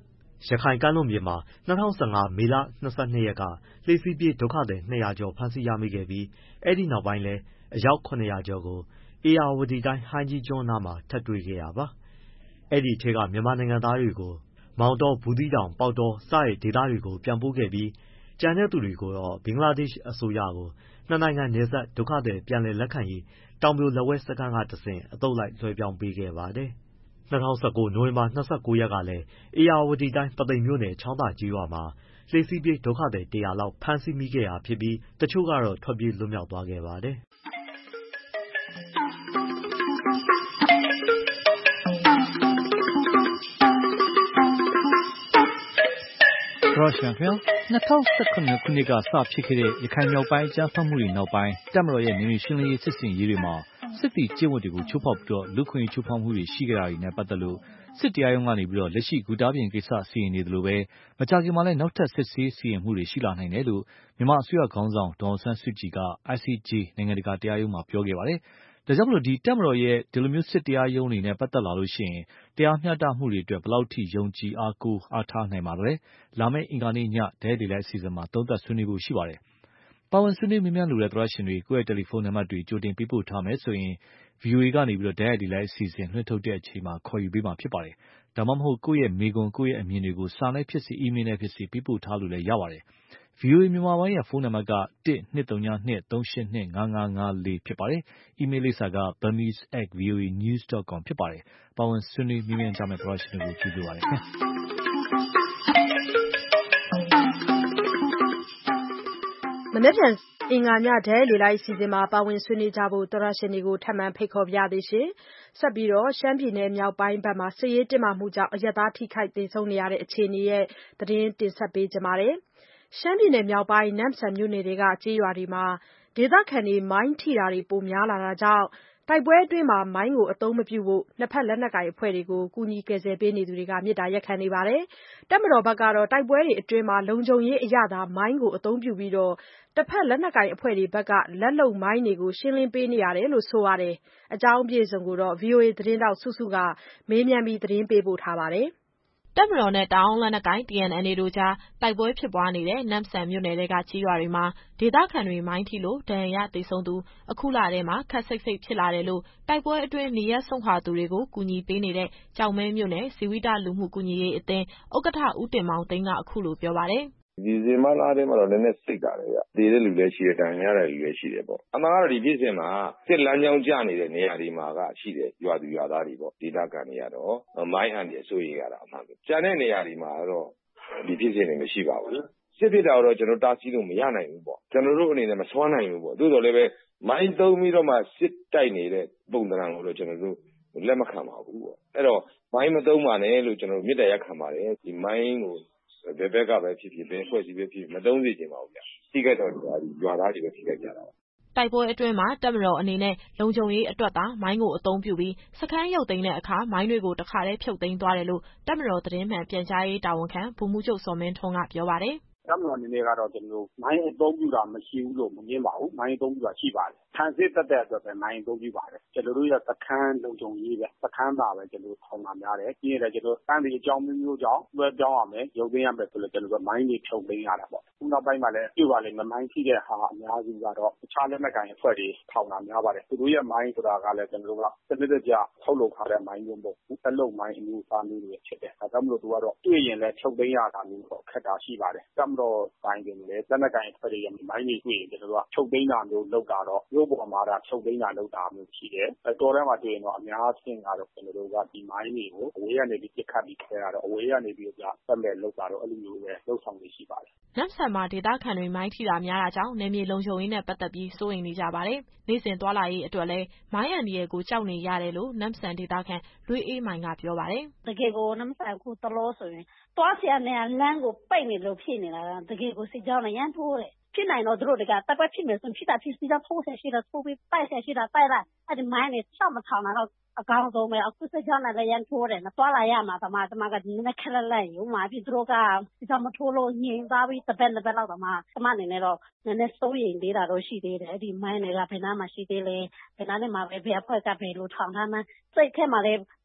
ရခိုင်ကမ်းလွန်ပြင်မှာ2015မေလ22ရက်ကလှေစီးပြေးဒုက္ခသည်200ကျော်ဖမ်းဆီးရမိခဲ့ပြီး အဲဒီနောက်ပိုင်းလည်းအယောက်700ကျော်ကို ဧရာဝတီတိုင်းဟိုင်းကြီးကျွန်းနားမှာထပ်တွေ့ခဲ့တာပါ။ အဲဒီထဲကမြန်မာနိုင်ငံသားတွေကို မောင်တော၊ ဘူးသီးတောင်၊ ပေါက်တော စတဲ့ဒေသတွေကိုပြန်ပို့ခဲ့ပြီး ကျန်တဲ့သူတွေကိုတော့ ဘင်္ဂလားဒေ့ရှ်အစိုးရကို နှစ်နိုင်ငံနယ်စပ် ဒုက္ခသည်ပြန်လည်လက်ခံရေး တောင်ပြိုလက်ဝဲစခန်းကတဆင့် အသုတ်လိုက်လွှဲပြောင်းပေးခဲ့ပါတယ်။ ၂၀၁၉ နိုဝင်ဘာ ၂၉ ရက်ကလည်း ဧရာဝတီတိုင်း ပုသိမ်မြို့နယ် ချောင်းသာကျေးရွာမှာ လှေစီးပြေးဒုက္ခသည် 100 လောက် ဖမ်းဆီးမိခဲ့တာဖြစ်ပြီး တချို့ကတော့ ထွက်ပြေးလွတ်မြောက်သွားခဲ့ပါတယ်။ 2019 ခုနှစ်ကစဖြစ်ခဲ့တဲ့ရခိုင်မြောက်ပိုင်းအကြမ်းဖက်မှုတွေနောက်ပိုင်း တပ်မတော်ရဲ့နယ်မြေရှင်းလင်းရေးစစ်ဆင်ရေးတွေမှာ စစ်သည်ကျင့်ဝတ်တွေကိုချိုးဖောက်ပြီး လူ့အခွင့်အရေးချိုးဖောက်မှုတွေရှိခဲ့တာတွေနဲ့ပတ်သက်လို့ စစ်တရားရုံးကနေ လက်ရှိဂူတာပြင်ကိစ္စစီရင်နေသလိုပဲ မကြာခင်မှာလည်း နောက်ထပ်စစ်ဆေးစီရင်မှုတွေရှိလာနိုင်တယ်လို့ မြန်မာအစိုးရခေါင်းဆောင်ဒေါ်အောင်ဆန်းစုကြည်က ICJ နိုင်ငံတကာတရားရုံးမှာပြောခဲ့ပါတယ်။ ဒါကြောင့်တပ်မတော်ရဲ့ စစ်တရားရုံးတွေနဲ့ပတ်သက်လာရင် တရားမျှတမှုတွေအတွက် ဘယ်လောက်ထိ ယုံကြည်အားကိုးအားထားနိုင်ပါသလဲ။ လာမယ့်အင်္ဂါနေ့ည တိုက်ရိုက်လေ့လာအစီအစဉ်မှာ သုံးသပ်ဆွေးနွေးဖို့ရှိပါတယ်။ ပါဝင်ဆွေးနွေးမေးမြန်းလိုတဲ့သောတရှင်တွေ ကိုယ့်ရဲ့တယ်လီဖုန်းနံပါတ်တွေ ကြိုတင်ပေးပို့ထားမယ်ဆိုရင် ဗွီအိုအေကနေ တိုက်ရိုက်လေ့လာအစီအစဉ်လွှင့်ထုတ်ချိန်မှာ ခေါ်ယူပေးမှာဖြစ်ပါတယ်။ ဒါမှမဟုတ် ကိုယ့်ရဲ့မေးခွန်း၊ အမြင်တွေကို စာနဲ့ဖြစ်စေ၊ အီးမေးလ်နဲ့ဖြစ်စေ ပေးပို့ထားလို့လည်းရပါတယ်။ ဗွီအိုအေမြန်မာပိုင်းရဲ့ဖုန်းနံပါတ်က 1-202-382-5554 ဖြစ်ပါတယ်။ အီးမေးလ်လိပ်စာက burmese@voanews.com ဖြစ်ပါတယ်။ ပါဝင်ဆွေးနွေးမေးမြန်းကြမယ့်သောတရှင်တွေကို ကြိုဆိုပါတယ်ခင်ဗျာ။မနက်ဖြန်အင်္ဂါည တိုက်ရိုက်လေ့လာအစီအစဉ်မှာပါဝင်ဆွေးနွေးကြဖို့ သောတရှင်တွေကို ထပ်မံဖိတ်ခေါ်ပါရစေ။ ရှမ်းပြည်နယ်မြောက်ပိုင်းဘက်မှာ စစ်ရေးတင်းမာမှုကြောင့် အရပ်သားထိခိုက်သေဆုံးနေရတဲ့အခြေအနေ သတင်းတင်ဆက်ပေးချင်ပါတယ်။ ရှမ်းပြည်နယ်မြောက်ပိုင်း နမ့်ဆန်မြို့နယ်ထဲက ကျေးရွာတွေမှာ ဒေသခံတွေ မိုင်းထိတာတွေပိုများလာတာကြောင့် တိုက်ပွဲအတွင်း မိုင်းကိုအသုံးမပြုဖို့ နှစ်ဘက်လက်နက်ကိုင်အဖွဲ့တွေကို ကူညီကယ်ဆယ်ပေးနေသူတွေက မေတ္တာရပ်ခံနေပါတယ်။ တပ်မတော်ဘက်ကတော့ တိုက်ပွဲအတွင်း လုံခြုံရေးအရသာ မိုင်းကိုအသုံးပြုပြီး တဘက်လက်နက်ကိုင်အဖွဲ့တွေဘက်က လက်လုပ်မိုင်းတွေကို ရှင်းလင်းပေးနေရတယ်လို့ ဆိုပါတယ်။ အကြောင်းအပြည့်အစုံကို ဗွီအိုအေသတင်းထောက်စုစုကမေးမြန်းသတင်းပေးပို့ထားပါတယ်။ တပ်မတော်နဲ့ တအာင်းလက်နက်ကိုင် TNLA တို့ကြား တိုက်ပွဲဖြစ်ပွားနေတဲ့ နမ့်ဆန်မြို့နယ်ထဲက ကျေးရွာတွေမှာ ဒေသခံတွေမိုင်းထိလို့ ဒဏ်ရာရသေဆုံးသူ အခုလထဲမှာ ခပ်စိပ်စိပ်ဖြစ်လာတယ်လို့ တိုက်ပွဲအတွင်း နေရပ်စွန့်ခွာသူတွေကို ကူညီပေးနေတဲ့ ကျောက်မဲမြို့နယ် ဇီဝိတလူမှုကူညီရေးအသင်း ဥက္ကဋ္ဌ ဦးတင်မောင်သိန်းက အခုလိုပြောပါတယ်။ "ဒီဇင်ဘာလထဲမှာတော့ နည်းနည်းစိပ်လာတယ်ဗျ။ သေတဲ့လူလည်းရှိတယ်၊ ဒဏ်ရာရတဲ့လူလည်းရှိတယ်ပေါ့။ အမှန်ကတော့ ဒီဖြစ်စဉ်မှာ စစ်လမ်းကြောင်းကျနေတဲ့နေရာတွေမှာရှိတဲ့ ရွာသူရွာသားတွေပေါ့။ ဒေသခံတွေကတော့ မိုင်းအန္တရာယ်စိုးရိမ်ရတာအမှန်ပဲ။ ကျန်တဲ့နေရာတွေမှာတော့ ဒီဖြစ်စဉ်တွေမရှိပါဘူး။ စစ်ဖြစ်တာကိုတော့ ကျနော်တို့တားဆီးလို့မရနိုင်ဘူးပေါ့။ ကျနော်တို့အနေနဲ့မစွမ်းနိုင်ဘူးပေါ့။ သို့သော်လည်းပဲ မိုင်းသုံးပြီးတော့မှ စစ်တိုက်နေတဲ့ပုံသဏ္ဍာန်ကိုတော့ ကျနော်တို့လက်မခံပါဘူးပေါ့။ အဲဒီတော့ မိုင်းမသုံးပါနဲ့လို့ ကျနော်တို့မေတ္တာရပ်ခံပါတယ်။ ဒီမိုင်းကို ဘယ်ဘက်ကပဲဖြစ်ဖြစ် ဘယ်အဖွဲ့အစည်းပဲဖြစ်ဖြစ် မသုံးစေချင်ပါဘူးဗျ။ ထိခိုက်တာက ရွာသားတွေပဲထိခိုက်ကြတာပါ။ " တိုက်ပွဲအတွင်းမှာ တပ်မတော်အနေနဲ့ လုံခြုံရေးအတွက်သာ မိုင်းကိုအသုံးပြုပြီး စခန်းရုပ်သိမ်းတဲ့အခါ မိုင်းတွေကို တခါတည်းဖြုတ်သိမ်းသွားတယ်လို့ တပ်မတော်သတင်းမှန်ပြန်ကြားရေးတာဝန်ခံ ဗိုလ်မှူးချုပ်ဇော်မင်းထွန်းက ပြောပါတယ်။ "တပ်မတော်အနေနဲ့ကတော့ မိုင်းအသုံးပြုတာမရှိဘူးလို့မငြင်းပါဘူး။ မိုင်းအသုံးပြုတာရှိပါတယ်။ ခံစစ်သတ်သတ်အတွက်ပဲ မိုင်းအသုံးပြုပါတယ်။ ကျနော်တို့ရဲ့စခန်းလုံခြုံရေးပဲ။ စခန်းသာပဲထောင်တာများတယ်။ ပြီးရင်လည်း စခန်းသည်အကြောင်းအမျိုးမျိုးကြောင့် လွှဲပြောင်းရမယ်၊ ရုပ်သိမ်းရမယ်ဆိုလည်း မိုင်းတွေဖြုတ်သိမ်းရတာပေါ့။ အခုနောက်ပိုင်းမှာလည်း တွေ့ပါလိမ့်မယ်။ မိုင်းထိတဲ့ဟာအများစုကတော့ တခြားလက်နက်ကိုင်အဖွဲ့တွေထောင်တာများပါတယ်။ သူတို့ရဲ့မိုင်းဆိုတာကလည်း စနစ်တကျထုတ်လုပ်ထားတဲ့မိုင်းမျိုးမဟုတ်ဘူး။ လက်လုပ်မိုင်းအမျိုးအစားမျိုးတွေဖြစ်တယ်။ ဒါကြောင့်မို့သူကတော့ တွေ့ရင်လည်းဖြုတ်သိမ်းရတာမျိုးတော့ခက်တာရှိပါတယ်။ တပ်မတော်ပိုင်တယ်လည်း လက်နက်ကိုင်အဖွဲ့တွေရဲ့မိုင်းတွေတွေ့ရင် ဖြုတ်သိမ်းတာမျိုးလုပ်တာတော့ မြို့ပေါ်မှာဖြုတ်သိမ်းတာလုပ်တာမျိုးရှိတယ်။ တောထဲမှာတွေ့ရင်တော့ အများအားဖြင့်ကတော့ ဒီမိုင်းတွေကို အဝေးကနေပစ်ခတ်ပြီးခွဲတာတို့၊ အဝေးကနေသက်မဲ့လုပ်တာတို့ အဲလိုမျိုးပဲလုပ်ဆောင်လေ့ရှိပါတယ်။ " နမ့်ဆန်မှာ ဒေသခံတွေမိုင်းထိတာများတာကြောင့် နယ်မြေလုံခြုံရေးနဲ့ပတ်သက်ပြီး စိုးရိမ်နေကြပါတယ်။ နေ့စဉ်သွားလာရေးအတွက်လည်း မိုင်းအန္တရာယ်ကို ကြောက်နေရတယ်လို့ နမ့်ဆန်ဒေသခံ လွေးအေးမိုင်က ပြောပါတယ်။ "တကယ်ကိုနမ့်ဆန်အခုတလောဆိုရင် သွားစရာနေရာလမ်းကိုပိတ်နေသလိုဖြစ်နေတာ။ တကယ်ကိုစစ်ကြောင်းတွေအရမ်းထိုးတယ်။ ဖြစ်နိုင်ရင်တော့သူတို့တွေကတိုက်ပွဲဖြစ်မယ်ဆိုရင် ဖြစ်သာဖြစ်စစ်ကြောင်းထိုးစရာရှိတာထိုးပေး၊ တိုက်စရာရှိတာတိုက်လိုက်။ အဲဒီမိုင်းတွေလျှောက်မထောင်တာတော့အကောင်းဆုံးပဲ။ အခုစစ်ကြောင်းတွေလည်းအရမ်းထိုးတယ်။ သွားလာရမှာတောင်မှ ကျမကနည်းနည်းခက်လက်လက်။ ဥပမာသူတို့ကစစ်ကြောင်းမထိုးလို့ငြိမ်သွားပြီးတပတ်နှစ်ပတ်လောက်တောင်မှ ကျမအနေနဲ့တော့နည်းနည်းစိုးရိမ်သေးတာတော့ရှိသေးတယ်။ အဲဒီမိုင်းတွေကဘယ်နားမှာရှိသေးလဲ။ ဘယ်နားလေးမှာဘယ်အဖွဲ့ကဘယ်လိုထောင်ထားမှန်းစိတ်ထဲမှာလည်း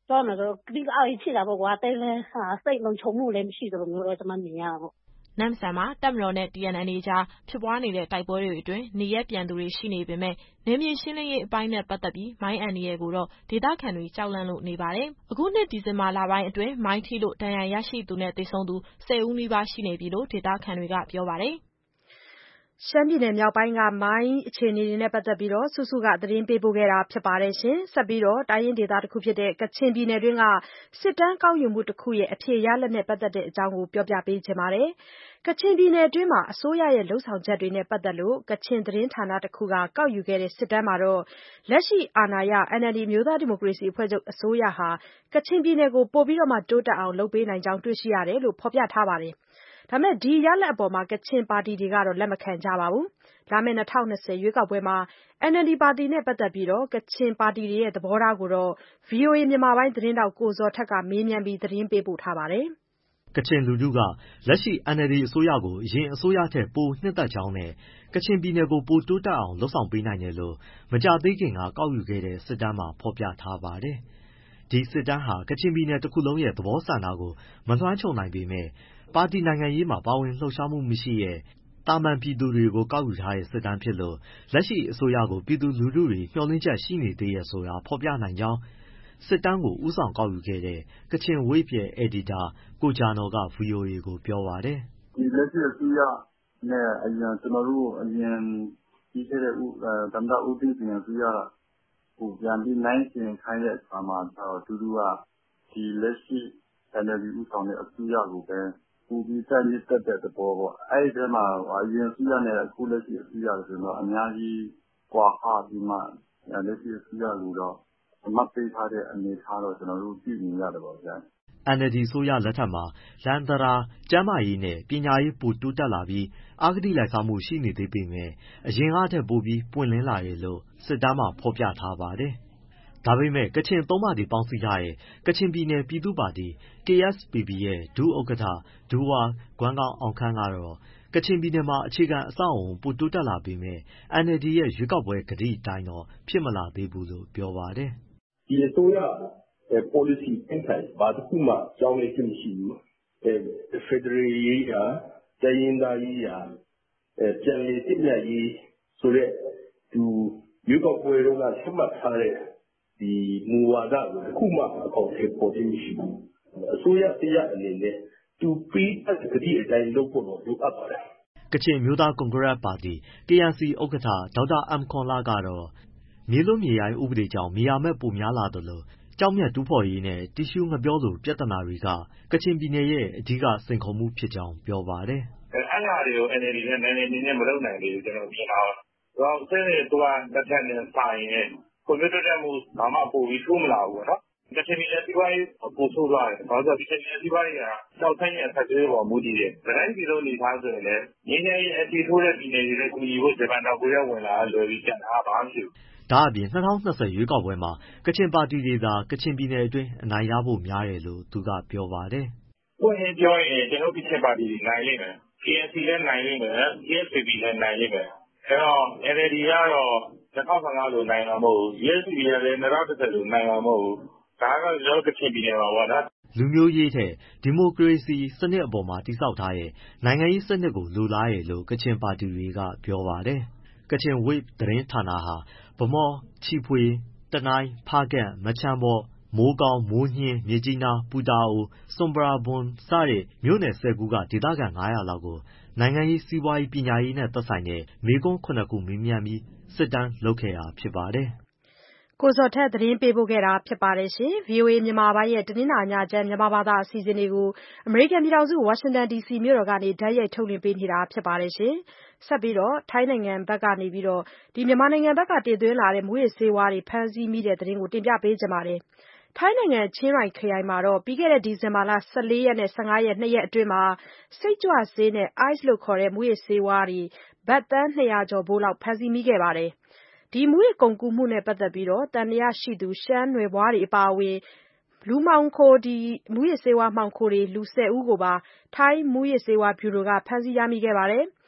ပြောမယ်ဆိုတော့ဒီအောက်ကြီးဖြစ်တာပေါ့ကွာတိတ်လဲစိတ်လုံခြုံမှုလည်းမရှိသလိုမျိုးတော့ကျွန်မမြင်ရတာပေါ့နမ့်ဆန်မှာတပ်မတော်နဲ့ TNLA ကြားဖြစ်ပွားနေတဲ့တိုက်ပွဲတွေအတွင်းနေရပ်ပြန်သူတွေရှိနေပေမဲ့နယ်မြေရှင်းလင်းရေးအပိုင်းနဲ့ပတ်သက်ပြီးမိုင်းအန္တရာယ်ကိုတော့ဒေသခံတွေကြောက်လန့်လို့နေပါတယ်။အခုနှစ်ဒီဇင်ဘာလပိုင်းအတွင်းမိုင်းထိလို့ဒဏ်ရာရရှိသူနဲ့သေဆုံးသူ10 ဦးနီးပါးရှိနေပြီလို့ဒေသခံတွေကပြောပါတယ်။ရှမ်းပြည်နယ်မြောက်ပိုင်းကမိုင်းအခြေအနေတွေနဲ့ပတ်သက်ပြီးစုစုကသတင်းပေးပို့ခဲ့တာပါ။ဆက်ပြီးတိုင်းရင်းဒေသတခုဖြစ်တဲ့ကချင်ပြည်နယ်တွင်းကစစ်တမ်းကောက်ယူမှုတခုရဲ့အဖြေရလဒ်နဲ့ပတ်သက်တဲ့အကြောင်းပြောပြပေးချင်ပါတယ်။ ကချင်ပြည်နယ်တွင်းအစိုးရရဲ့လုပ်ဆောင်ချက်တွေနဲ့ပတ်သက်လို့ကချင်သတင်းဌာနတခုကကောက်ယူခဲ့တဲ့စစ်တမ်းမှာလက်ရှိအာဏာရ NLD အမျိုးသားဒီမိုကရေစီအဖွဲ့ချုပ်အစိုးရဟာကချင်ပြည်နယ်ကိုပိုပြီးတိုးတက်အောင်လုပ်ပေးနိုင်ကြောင်းတွေ့ရှိရတယ်လို့ဖော်ပြထားပါတယ်။ ဒီရလဒ်အပေါ်ကချင်ပါတီတွေကတော့လက်မခံကြပါဘူး။ လာမယ့်2020ရွေးကောက်ပွဲမှာ NLD ပါတီနဲ့ပတ်သက်ပြီးကချင်ပါတီတွေရဲ့သဘောထားကိုဗွီအိုအေမြန်မာပိုင်းသတင်းထောက်ကိုဇော်ထက်ကမေးမြန်းသတင်းပေးပို့ထားပါတယ်။ ကချင်လူထုကလက်ရှိ NLD အစိုးရကိုအရင်အစိုးရထက်ပိုနှစ်သက်ကြောင်းနဲ့ကချင်ပြည်နယ်ကိုပိုတိုးတက်အောင်လုပ်ဆောင်ပေးနိုင်တယ်လို့မကြာသေးခင်ကကောက်ယူခဲ့တဲ့စစ်တမ်းမှာဖော်ပြထားပါတယ်။ ဒီစစ်တမ်းဟာကချင်ပြည်နယ်တခုလုံးရဲ့သဘောဆန္ဒကိုမလွှမ်းခြုံနိုင်ပေမဲ့ပါတီနိုင်ငံရေးမှာပါဝင်လှုပ်ရှားမှုမရှိတဲ့သာမန်ပြည်သူတွေကိုကောက်ယူထားတဲ့စစ်တမ်းဖြစ်လို့လက်ရှိအစိုးရကိုပြည်သူလူထုတွေမျှော်လင့်ချက်ရှိနေသေးတယ်ဆိုတာဖော်ပြနိုင်ကြောင်းစစ်တမ်းကိုဦးဆောင်ကောက်ယူခဲ့တဲ့ Kachin Wave ရဲ့အယ်ဒီတာကိုဂျာနော်က VOA ကိုပြောပါတယ်။ “ဒီလက်ရှိအစိုးရနဲ့ကျွန်တော်တို့အရင်ပြီးခဲ့တဲ့သမ္မတဦးသိန်းစိန်အစိုးရကိုပြန်ပြီးနှိုင်းယှဉ်ခိုင်းတဲ့အခါမှာသူတို့ကဒီလက်ရှိ NLD ဦးဆောင်တဲ့အစိုးရကိုပဲပိုပြီးတက်မြင့်တက်တဲ့သဘောပေါ့။အဲဒီထဲမှာအရင်အစိုးရနဲ့အခုလက်ရှိအစိုးရဆိုတော့အများကြီးကွာဟပြီးမှလက်ရှိအစိုးရကိုတော့အမှတ်ပေးထားတဲ့အနေအထားတော့ကျွန်တော်တို့တွေ့မြင်ရတယ်ပေါ့ဗျာ။” NLD အစိုးရလက်ထက်မှာလမ်းတံတား၊ ကျန်းမာရေးနဲ့ပညာရေးပိုတိုးတက်လာပြီးအဂတိလိုက်စားမှုရှိနေသေးပေမဲ့အရင်ကထက်ပိုပြီးပွင့်လင်းလာတယ်လို့စစ်တမ်းမှာဖော်ပြထားပါတယ်။ ဒါပေမဲ့ကချင်သုံးပါတီပေါင်းစည်းထားတဲ့ကချင်ပြည်နယ်ပြည်သူ့ပါတီ KSPP ရဲ့ ဒုဥက္ကဋ္ဌ ဒူဝါကွမ်းကောင်းအောင်ခမ်းကတော့ကချင်ပြည်နယ်မှာအခြေခံအဆောက်အအုံပိုတိုးတက်လာပေမဲ့ NLD ရဲ့ရွေးကောက်ပွဲကတိအတိုင်းတော့ဖြစ်မလာသေးဘူးလို့ပြောပါတယ်။ “ဒီအစိုးရပေါ်လစီအတိုင်းဘာတခုမှပြောင်းလဲခြင်းမရှိဘူး။ ဖက်ဒရယ်ရေးရာတိုင်းရင်းသားရေးရာပြန်လည်သင့်မြတ်ရေးဆိုတဲ့သူရွေးကောက်ပွဲတုန်းကချမှတ်ထားတဲ့ဒီမူဝါဒကိုတခုမှအကောင်အထည်ဖော်ခြင်းမရှိဘူး။အစိုးရတရပ်အနေနဲ့သူပေးတဲ့ကတိအတိုင်းလုပ်ဖို့တော့လိုအပ်ပါတယ်။ ” ကချင်အမျိုးသားကွန်ဂရက်ပါတီ KNC ဥက္ကဋ္ဌ ဒေါက်တာအမ်ကောန်လကတော့မြေလွတ်မြေရိုင်းဥပဒေကြောင့်မြေယာမဲ့ပိုများလာသလိုကျောက်မျက်တူးဖော်ရေးနဲ့တီရှူးငှက်ပျောလိုပြဿနာတွေကကချင်ပြည်နယ်ရဲ့အဓိကစိန်ခေါ်မှုဖြစ်ကြောင်းပြောပါတယ်။ “အဲဒါတွေကို NLD နဲ့နိုင်နိုင်နင်းနင်းမလုပ်နိုင်သေးဘူးကျွန်တော်မြင်တာတော့။ဒေါ်အောင်ဆန်းစုကြည်အစိုးရလက်ထက်နဲ့စာရင်ဖွံ့ဖြိုးတိုးတက်မှုဘာမှပိုပြီးတိုးမလာဘူးပေါ့နော်။ကချင်ပြည်နယ်စီးပွားရေးပိုဆိုးသွားတယ်။ဘာလို့လဲဆိုတော့ကချင်ပြည်နယ်စီးပွားရေးကကျောက်စိမ်းနဲ့စိုက်ပျိုးရေးပေါ်မူတည်တယ်။တတိုင်းပြည်လုံးအနေအထားဆိုရင်လည်းငြိမ်းချမ်းရေးအဖြေထိုးတဲ့ပြည်နယ်တွေကူညီဖို့ဂျပန်တောင်ကိုရီးယားဝင်လာတာလွဲပြီးကျန်တာဘာမှမရှိဘူး။ ” ဒါ့အပြင်၂၀၂၀ရွေးကောက်ပွဲမှာကချင်ပါတီတွေသာကချင်ပြည်နယ်အတွင်းအနိုင်ရဖို့များတယ်လို့သူကပြောပါတယ်။ “ပွင့်ပွင့်လင်းလင်းပြောရင်ကျွန်တော်တို့ကချင်ပါတီတွေနိုင်လိမ့်မယ်။ KNC လည်းနိုင်လိမ့်မယ်။ KSPP လည်းနိုင်လိမ့်မယ်။အဲဒီတော့ NLD ကတော့2015လိုနိုင်မှာမဟုတ်ဘူး။ KSPP ကလည်း2010လိုနိုင်မှာမဟုတ်ဘူး။ဒါကတော့ကျွန်တော်တို့ကချင်ပြည်နယ်မှာပေါ့နော်။ ” လူမျိုးရေးထက်ဒီမိုကရေစီစနစ်အပေါ်မှာတည်ဆောက်ထားတဲ့နိုင်ငံရေးစနစ်ကိုလိုလားတယ်လို့ကချင်ပါတီတွေကပြောပါတယ်။ Kachin Wave သတင်းဌာနဟာ ဗန်းမော်၊ ချီဖွေ၊ တနိုင်း၊ ဖားကန့်၊ မချမ်းဘော့၊ မိုးကောင်း၊ မိုးညှင်း၊ မြစ်ကြီးနား၊ ပူတာအို၊ ဆွမ်ပရာဘွမ် စတဲ့မြို့နယ် ၁၀ ခုကဒေသခံ ၅၀၀ လောက်ကိုနိုင်ငံရေး၊ စီးပွားရေး၊ ပညာရေးနဲ့သက်ဆိုင်တဲ့မေးခွန်း ၇ ခုမေးမြန်းပြီးစစ်တမ်းလုပ်ခဲ့တာဖြစ်ပါတယ်။ ကိုဇော်ထက်သတင်းပေးပို့ခဲ့တာပါ။ VOA မြန်မာပိုင်းရဲ့တနင်္လာညချမ်းမြန်မာဘာသာအစီအစဉ်တွေကိုအမေရိကန်ပြည်ထောင်စုဝါရှင်တန်ဒီစီမြို့တော်ကနေတိုက်ရိုက်ထုတ်လွှင့်ပေးနေတာဖြစ်ပါတယ်။ ဆက်ပြီးထိုင်းနိုင်ငံဘက်ကနေမြန်မာနိုင်ငံဘက်ကတင်သွင်းလာတဲ့မူးယစ်ဆေးဝါးတွေဖမ်းဆီးမိတဲ့သတင်းကိုတင်ပြပေးချင်ပါတယ်။ ထိုင်းနိုင်ငံချင်းရိုင်ခရိုင်မှာပြီးခဲ့တဲ့ဒီဇင်ဘာလ 14ရက်နဲ့ 15ရက် 2ရက်အတွင်းစိတ်ကြွဆေးနဲ့ Ice လို့ခေါ်တဲ့မူးယစ်ဆေးဘတ်သန်း 200ကျော်ဖိုးလောက်ဖမ်းဆီးမိခဲ့ပါတယ်။ မူးယစ်ကုန်ကူးမှုနဲ့ပတ်သက်ပြီးသံသယရှိသူရှမ်းနွယ်ဖွားတွေအပါအဝင်မူးယစ်ဆေးဝါးမှောင်ခိုတွေ လူ 10 ဦးကိုပါထိုင်းမူးယစ်ဆေးဝါးဗျူရိုကဖမ်းဆီးရမိခဲ့ပါတယ်။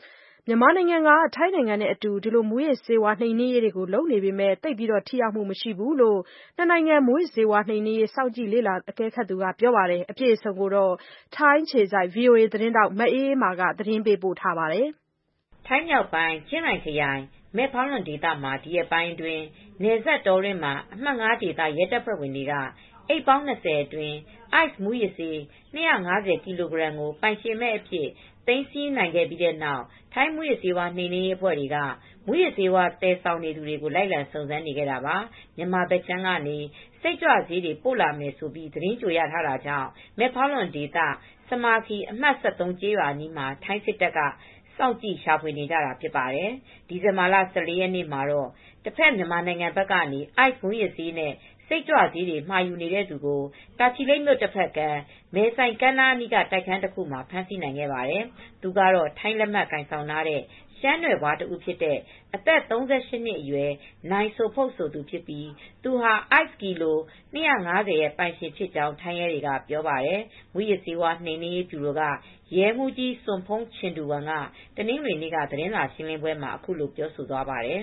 မြန်မာနိုင်ငံကထိုင်းနိုင်ငံနဲ့အတူဒီလိုမူးယစ်ဆေးဝါးနှိမ်နင်းရေးတွေကိုလုပ်နေပေမဲ့သိပ်ပြီးထိရောက်မှုမရှိဘူးလို့နှစ်နိုင်ငံမူးယစ်ဆေးဝါးနှိမ်နင်းရေးစောင့်ကြည့်လေ့လာအကဲခတ်သူကပြောပါတယ်။အပြည့်အစုံကိုထိုင်းအခြေစိုက် VOA သတင်းထောက်မအေးအေးမာကသတင်းပေးပို့ထားပါတယ်။ထိုင်းမြောက်ပိုင်းချင်းရိုင်ခရိုင်မဲဖောင်းလွန်ဒေသမှာဒီရက်ပိုင်းအတွင်းနယ်စပ်တောတွင်းမှာအမှတ် 5 ဒေသရဲတပ်ဖွဲ့ဝင်တွေကအိတ်ပေါင်း 20 အတွင်း ICE မူးယစ်ဆေး 250 ကီလိုဂရမ်ကိုပိုင်ရှင်မဲ့အဖြစ်သိမ်းဆည်းနိုင်ခဲ့ပြီးတဲ့နောက်ထိုင်းမူးယစ်ဆေးဝါးနှိမ်နင်းရေးအဖွဲ့တွေကမူးယစ်ဆေးဝါးသယ်ဆောင်နေသူတွေကိုလိုက်လံစုံစမ်းနေခဲ့တာပါမြန်မာဘက်ခြမ်းကနေစိတ်ကြွဆေးတွေပို့လာမယ်ဆိုပြီးသတင်းကြိုရထားတာကြောင့်မဲဖောင်းလွန်ဒေသစမာခီအမှတ် 73 ကျေးရွာနီးမှာထိုင်းစစ်တပ်ကစောင့်ကြည့်ရှာဖွေနေကြတာဖြစ်ပါတယ်ဒီဇင်ဘာလ 14 ရက်နေ့မှာတော့တစ်ဖက်မြန်မာနိုင်ငံဘက်ကနေ ICE မူးယစ်ဆေးနဲ့စိတ်ကြွဆေးတွေမှာယူနေတဲ့သူကိုတာချီလိတ်မြို့တစ်ဖက်ကမ်းမဲဆိုင်ကမ်းနားအနီးကတိုက်ခန်းတစ်ခုမှာဖမ်းဆီးနိုင်ခဲ့ပါတယ်သူကတော့ထိုင်းလက်မှတ်ကိုင်ဆောင်ထားတဲ့ရှမ်းနွယ်ဘွားတဦးဖြစ်တဲ့အသက် 38 နှစ်အရွယ်နိုင်ဆိုဖုတ်ဆိုသူဖြစ်ပြီးသူဟာ ICE ကီလို 250 ရဲ့ပိုင်ရှင်ဖြစ်ကြောင်းထိုင်းရဲတွေကပြောပါတယ်မူးယစ်ဆေးဝါးနှိမ်နင်းရေးဗျူရိုကရဲမှူးကြီးစွန်ဖုန်းချင်တူဝန်ကတနင်္ဂနွေနေ့ကသတင်းစာရှင်းလင်းပွဲမှာအခုလိုပြောဆိုသွားပါတယ်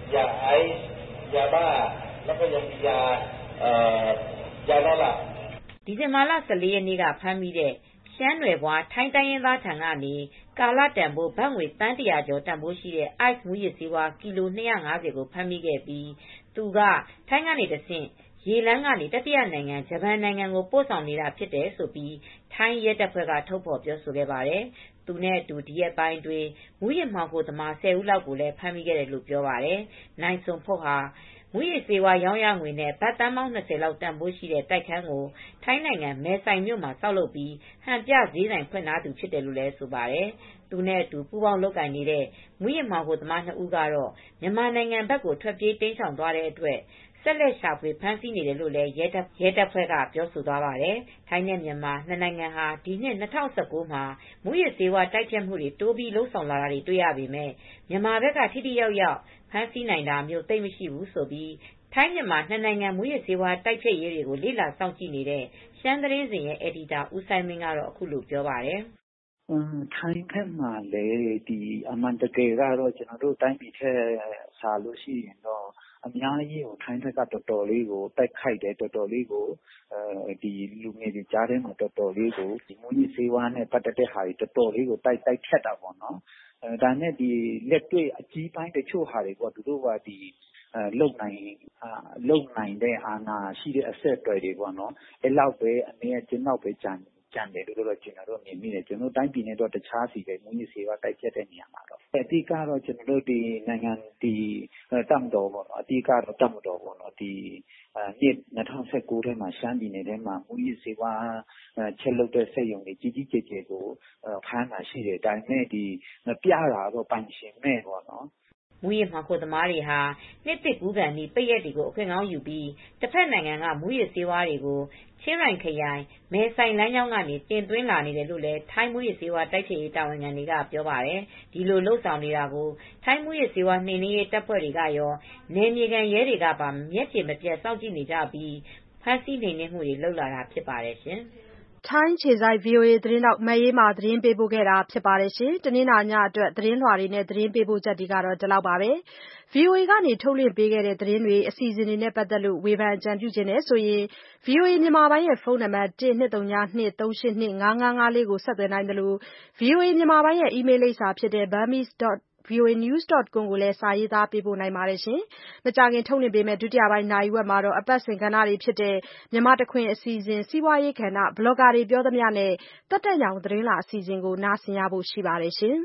ဒီဇင်ဘာလ 14 ရက်နေ့ကဖမ်းမိတဲ့ရှမ်းနွယ်ဘွားထိုင်းတိုင်းရင်းသားထံကနေကာလတန်ဖိုးဘတ်ငွေသန်း 100 ကျော်တန်ဖိုးရှိတဲ့ ICE မူးယစ်ဆေးဝါးကီလို 250 ကိုဖမ်းမိခဲ့ပြီးသူကထိုင်းကနေတဆင့်ရေလမ်းကနေတတိယနိုင်ငံဂျပန်နိုင်ငံကိုပို့ဆောင်နေတာဖြစ်တယ်လို့ထိုင်းရဲတပ်ဖွဲ့ကထုတ်ဖော်ပြောဆိုခဲ့ပါတယ်သူနဲ့အတူဒီရက်ပိုင်းအတွင်းမူးယစ်မှောင်ခိုသမား 10 ဦးလောက်ကိုလည်းဖမ်းမိခဲ့တယ်လို့ပြောပါတယ်နိုင်စွန်ဖုတ်ဟာမူးယစ်ဆေးဝါးရောင်းရငွေနဲ့ဘတ်သန်းပေါင်း 20 လောက်တန်ဖိုးရှိတဲ့တိုက်ခန်းကိုထိုင်းနိုင်ငံမဲဆိုင်မြို့မှာဆောက်လုပ်ပြီးဟန်ပြဈေးဆိုင်ဖွင့်ထားသူဖြစ်တယ်လို့လည်းဆိုပါတယ်။သူနဲ့အတူပူးပေါင်းလုပ်ကိုင်နေတဲ့မူးယစ်မှောင်ခိုသမား 2 ဦးကတော့မြန်မာနိုင်ငံဘက်ကိုထွက်ပြေးတိမ်းရှောင်သွားတဲ့အတွက်ဆက်လက်ရှာဖွေဖမ်းဆီးနေတယ်လို့လည်းရဲတပ်ဖွဲ့ကပြောဆိုသွားပါတယ်။ထိုင်းနဲ့မြန်မာနှစ်နိုင်ငံဟာဒီနှစ် 2019 မှာမူးယစ်ဆေးဝါးတိုက်ဖျက်မှုတွေတိုးပြီးလှုံ့ဆော်လာတာတွေတွေ့ရပေမဲ့မြန်မာဘက်ကထိထိရောက်ရောက်ဖမ်းဆီးနိုင်တာမျိုးသိပ်မရှိဘူးဆိုပြီးထိုင်းမြန်မာနှစ်နိုင်ငံမူးယစ်ဆေးဝါးတိုက်ဖျက်ရေးတွေကိုလေ့လာစောင့်ကြည့်နေတဲ့ရှမ်းသတင်းစဉ်ရဲ့အယ်ဒီတာဦးစိုင်းမင်းကတော့အခုလိုပြောပါတယ်ထိုင်းဘက်မှာလည်းအမှန်တကယ်ကတော့ကျနော်တို့တိုင်းပြည်ထက်စာလို့ရှိရင်တော့အများကြီးကိုထိုင်းဘက်ကတော်တော်လေးကိုတိုက်ခိုက်တယ်တော်တော်လေးကိုလူငယ်တွေကြားထဲမှာတော်တော်လေးကိုမူးယစ်ဆေးဝါးနဲ့ပတ်သက်တဲ့ဟာတွေတော်တော်လေးကိုတိုက်ဖြတ်တာပေါ့နော်ဒါနဲ့လက်တွေ့အကြီးပိုင်းတချို့ဟာတွေပေါ့သူတို့ကလုံနိုင်တဲ့အာဏာရှိတဲ့အဆက်အသွယ်တွေပေါ့နော်အဲ့လောက်ပဲအနည်းအကျဉ်းလောက်ပဲကြံတယ်လို့တော့ကျွန်တော်တို့မြင်မိတယ်ကျွန်တော်တိုင်းပြည်နဲ့တော့တခြားစီပဲမူးယစ်ဆေးဝါးတိုက်ဖြတ်တဲ့နေရာမှာတော့အဓိကတော့ကျွန်တော်တို့နိုင်ငံတပ်မတော်ပေါ့နော်အဓိကတော့တပ်မတော်ပေါ့နော်2019ထဲမှာရှမ်းပြည်နယ်ထဲမှာမူးယစ်ဆေးဝါးချက်လုပ်တဲ့စက်ရုံတွေကြီးကြီးကျယ်ကျယ်ကိုဖမ်းတာရှိတယ်ဒါပေမဲ့မပြတာတော့ပိုင်ရှင်မဲ့ပေါ့နော်မူးယစ်မှောင်ခိုသမားတွေဟာနှစ်သစ်ကူးကန်ပြီးပိတ်ရက်တွေကိုအခွင့်ကောင်းယူပြီးတစ်ဖက်နိုင်ငံကမူးယစ်ဆေးဝါးတွေကိုချင်းရိုင်ခရိုင်မဲဆိုင်လမ်းကြောင်းကနေတင်သွင်းလာနေတယ်လို့လည်းထိုင်းမူးယစ်ဆေးဝါးတိုက်ဖျက်ရေးတာဝန်ခံတွေကပြောပါတယ်ဒီလိုလှုပ်ဆောင်နေတာကိုထိုင်းမူးယစ်ဆေးဝါးနှိမ်နင်းရေးတပ်ဖွဲ့တွေကရောနယ်မြေခံရဲတွေကပါမျက်ခြေမပြတ်စောင့်ကြည့်နေကြပြီးဖမ်းဆီးနှိမ်နင်းမှုတွေလုပ်လာတာဖြစ်ပါတယ်ရှင်ထိုင်းခြေစိုက် VOA သတင်းထောက်မအေးအေးမာသတင်းပေးပို့ခဲ့တာဖြစ်ပါတယ်ရှင်။တနင်္လာညအတွက်သတင်းလွှာတွေနဲ့သတင်းပေးပို့ချက်တွေကတော့ဒီလောက်ပါပဲ။ VOA ကနေထုတ်လွှင့်ပေးခဲ့တဲ့သတင်းတွေအစီအစဉ်တွေနဲ့ပတ်သက်လို့ဝေဖန်အကြံပြုချင်တယ်ဆိုရင် VOA မြန်မာပိုင်းရဲ့ဖုန်းနံပါတ် 1202382555 ကိုဆက်သွယ်နိုင်သလို VOA မြန်မာပိုင်းရဲ့အီးမေးလ်လိပ်စာဖြစ်တဲ့ burmese.voanews.com ကိုလည်းစာရေးသားပေးပို့နိုင်ပါတယ်။မကြာခင်ထုတ်လွှင့်ပေးမယ့်ဒုတိယပိုင်းနာရီဝက်မှာတော့အပတ်စဉ်ကဏ္ဍတွေဖြစ်တဲ့မြန်မာတခွင်အစီအစဉ်စီးပွားရေးကဏ္ဍဘလော့ဂါတွေပြောသမျှနဲ့တက်တက်ရောင်သတင်းလာအစီအစဉ်ကိုနားဆင်ရဖို့ရှိပါတယ်ရှင်။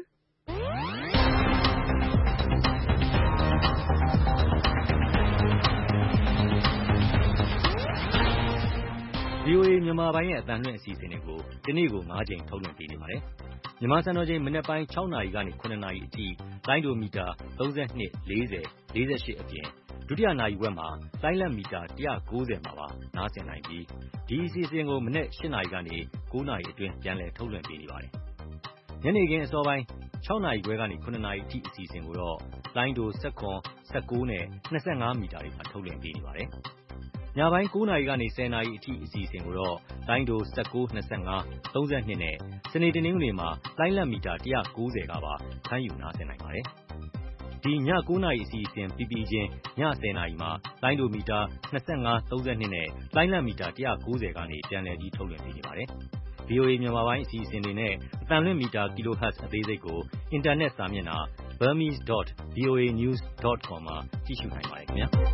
VOA မြန်မာပိုင်းရဲ့အသံလွှင့်အစီအစဉ်တွေကိုဒီနေ့ကို9ကြိမ်ထုတ်လွှင့်ပေးနေပါတယ်။မြန်မာစံတော်ချိန်မနက်ပိုင်း6နာရီကနေ9နာရီအထိလိုင်းဒိုမီတာ32 40 48အပြင်ဒုတိယနာရီဝက်မှာလိုင်းလက်မီတာ190မှာပါနားဆင်နိုင်ပြီးဒီအစီအစဉ်ကိုမနက်8နာရီကနေ9နာရီအတွင်းပြန်လည်ထုတ်လွှင့်ပေးနေပါတယ်။ညနေခင်းအစောပိုင်း6နာရီခွဲကနေ9နာရီအထိအစီအစဉ်ကိုတော့လိုင်းဒို19 19နဲ့25မီတာတွေမှာထုတ်လွှင့်ပေးနေပါတယ်။ညပိုင်း9နာရီကနေ10နာရီအထိအစီအစဉ်ကိုတော့လိုင်းဒို19 25 32နဲ့စနေတနင်္ဂနွေမှာလိုင်းလက်မီတာ190ကပါဖမ်းယူနားဆင်နိုင်ပါတယ်။ဒီည9နာရီအစီအစဉ်ပြီးပြီးချင်းည10နာရီမှာလိုင်းဒိုမီတာ25 32နဲ့လိုင်းလက်မီတာ190ကနေပြန်လည်ပြီးထုတ်လွှင့်ပေးနေပါတယ်။ VOA မြန်မာပိုင်းအစီအစဉ်တွေနဲ့အသံလွှင့်မီတာ kHz အသေးစိတ်ကိုအင်တာနက်စာမျက်နှာ burmese.voanews.com မှာကြည့်ရှုနိုင်ပါတယ်ခင်ဗျာ။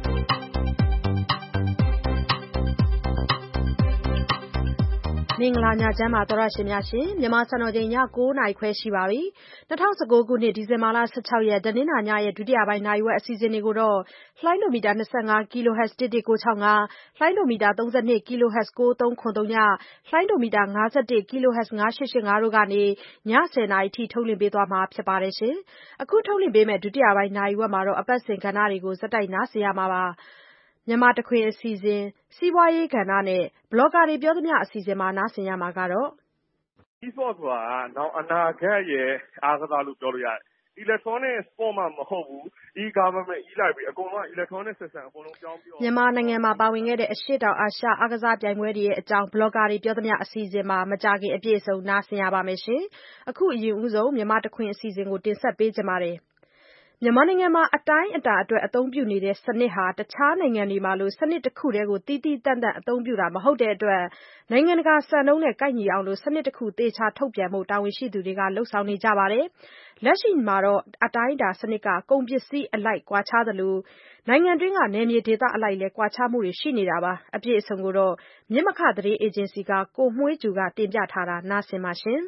မင်္ဂလာညချမ်းပါသောရရှင်များရှင်မြန်မာစံတော်ချိန်ည9:00နာရီခွဲရှိပါပြီ2019ခုနှစ်ဒီဇင်ဘာလ16ရက်တနင်္လာညရဲ့ဒုတိယပိုင်းနိုင်ဝက်အစီအစဉ်တွေကိုတော့လှိုင်းလိုမီတာ25 kHz 11965လှိုင်းလိုမီတာ32 kHz 9303ညလှိုင်းလိုမီတာ51 kHz 9885တို့ကနေည10:00နာရီထိထုတ်လွှင့်ပေးသွားမှာဖြစ်ပါတယ်ရှင်အခုထုတ်လွှင့်ပေးမယ့်ဒုတိယပိုင်းနိုင်ဝက်မှာတော့အပတ်စဉ်ကဏ္ဍတွေကိုစက်တိုက်နားဆင်ရမှာပါမြန်မာတခွင်အစီအစဉ်စီးပွားရေးကဏ္ဍနဲ့ဘလော့ဂါတွေပြောသမျှအစီအစဉ်မှာနားဆင်ရမှာကတော့ e-sport ဆိုတာနောက်အနာဂတ်ရဲ့အားကစားလို့ပြောလို့ရတယ်။ electronic sport မှမဟုတ်ဘူး e-government e-library အကုန်လုံး electronic system အကုန်လုံးပြောင်းပြီးတော့မြန်မာနိုင်ငံမှာပါဝင်ခဲ့တဲ့အရှေ့တောင်အာရှအားကစားပြိုင်ပွဲတွေရဲ့အကြောင်းဘလော့ဂါတွေပြောသမျှအစီအစဉ်မှာမကြခင်အပြည့်အစုံနားဆင်ရပါမယ်ရှင်အခုအရင်ဦးဆုံးမြန်မာတခွင်အစီအစဉ်ကိုတင်ဆက်ပေးကြပါမယ်မြန်မာနိုင်ငံမှာအတိုင်းအတာအတွက်အသုံးပြုနေတဲ့စနစ်ဟာတခြားနိုင်ငံတွေမှာလိုစနစ်တစ်ခုတည်းကိုတီးတီးတန့်တန့်အသုံးပြုတာမဟုတ်တဲ့အတွက်နိုင်ငံတကာစံနှုန်းနဲ့ကိုက်ညီအောင်စနစ်တစ်ခုသေချာထုတ်ပြန်ဖို့တာဝန်ရှိသူတွေကလှုံ့ဆော်နေကြပါတယ်လက်ရှိမှာတော့အတိုင်းအတာစနစ်ကကုန်ပစ္စည်းအလိုက်ကွာခြားသလိုနိုင်ငံတွင်းကနယ်မြေဒေသအလိုက်လည်းကွာခြားမှုတွေရှိနေတာပါအပြည့်အစုံကိုတော့မြစ်မခသတင်းအေဂျင်စီကကိုမွှေးကျူကတင်ပြထားတာနားဆင်ပါရှင်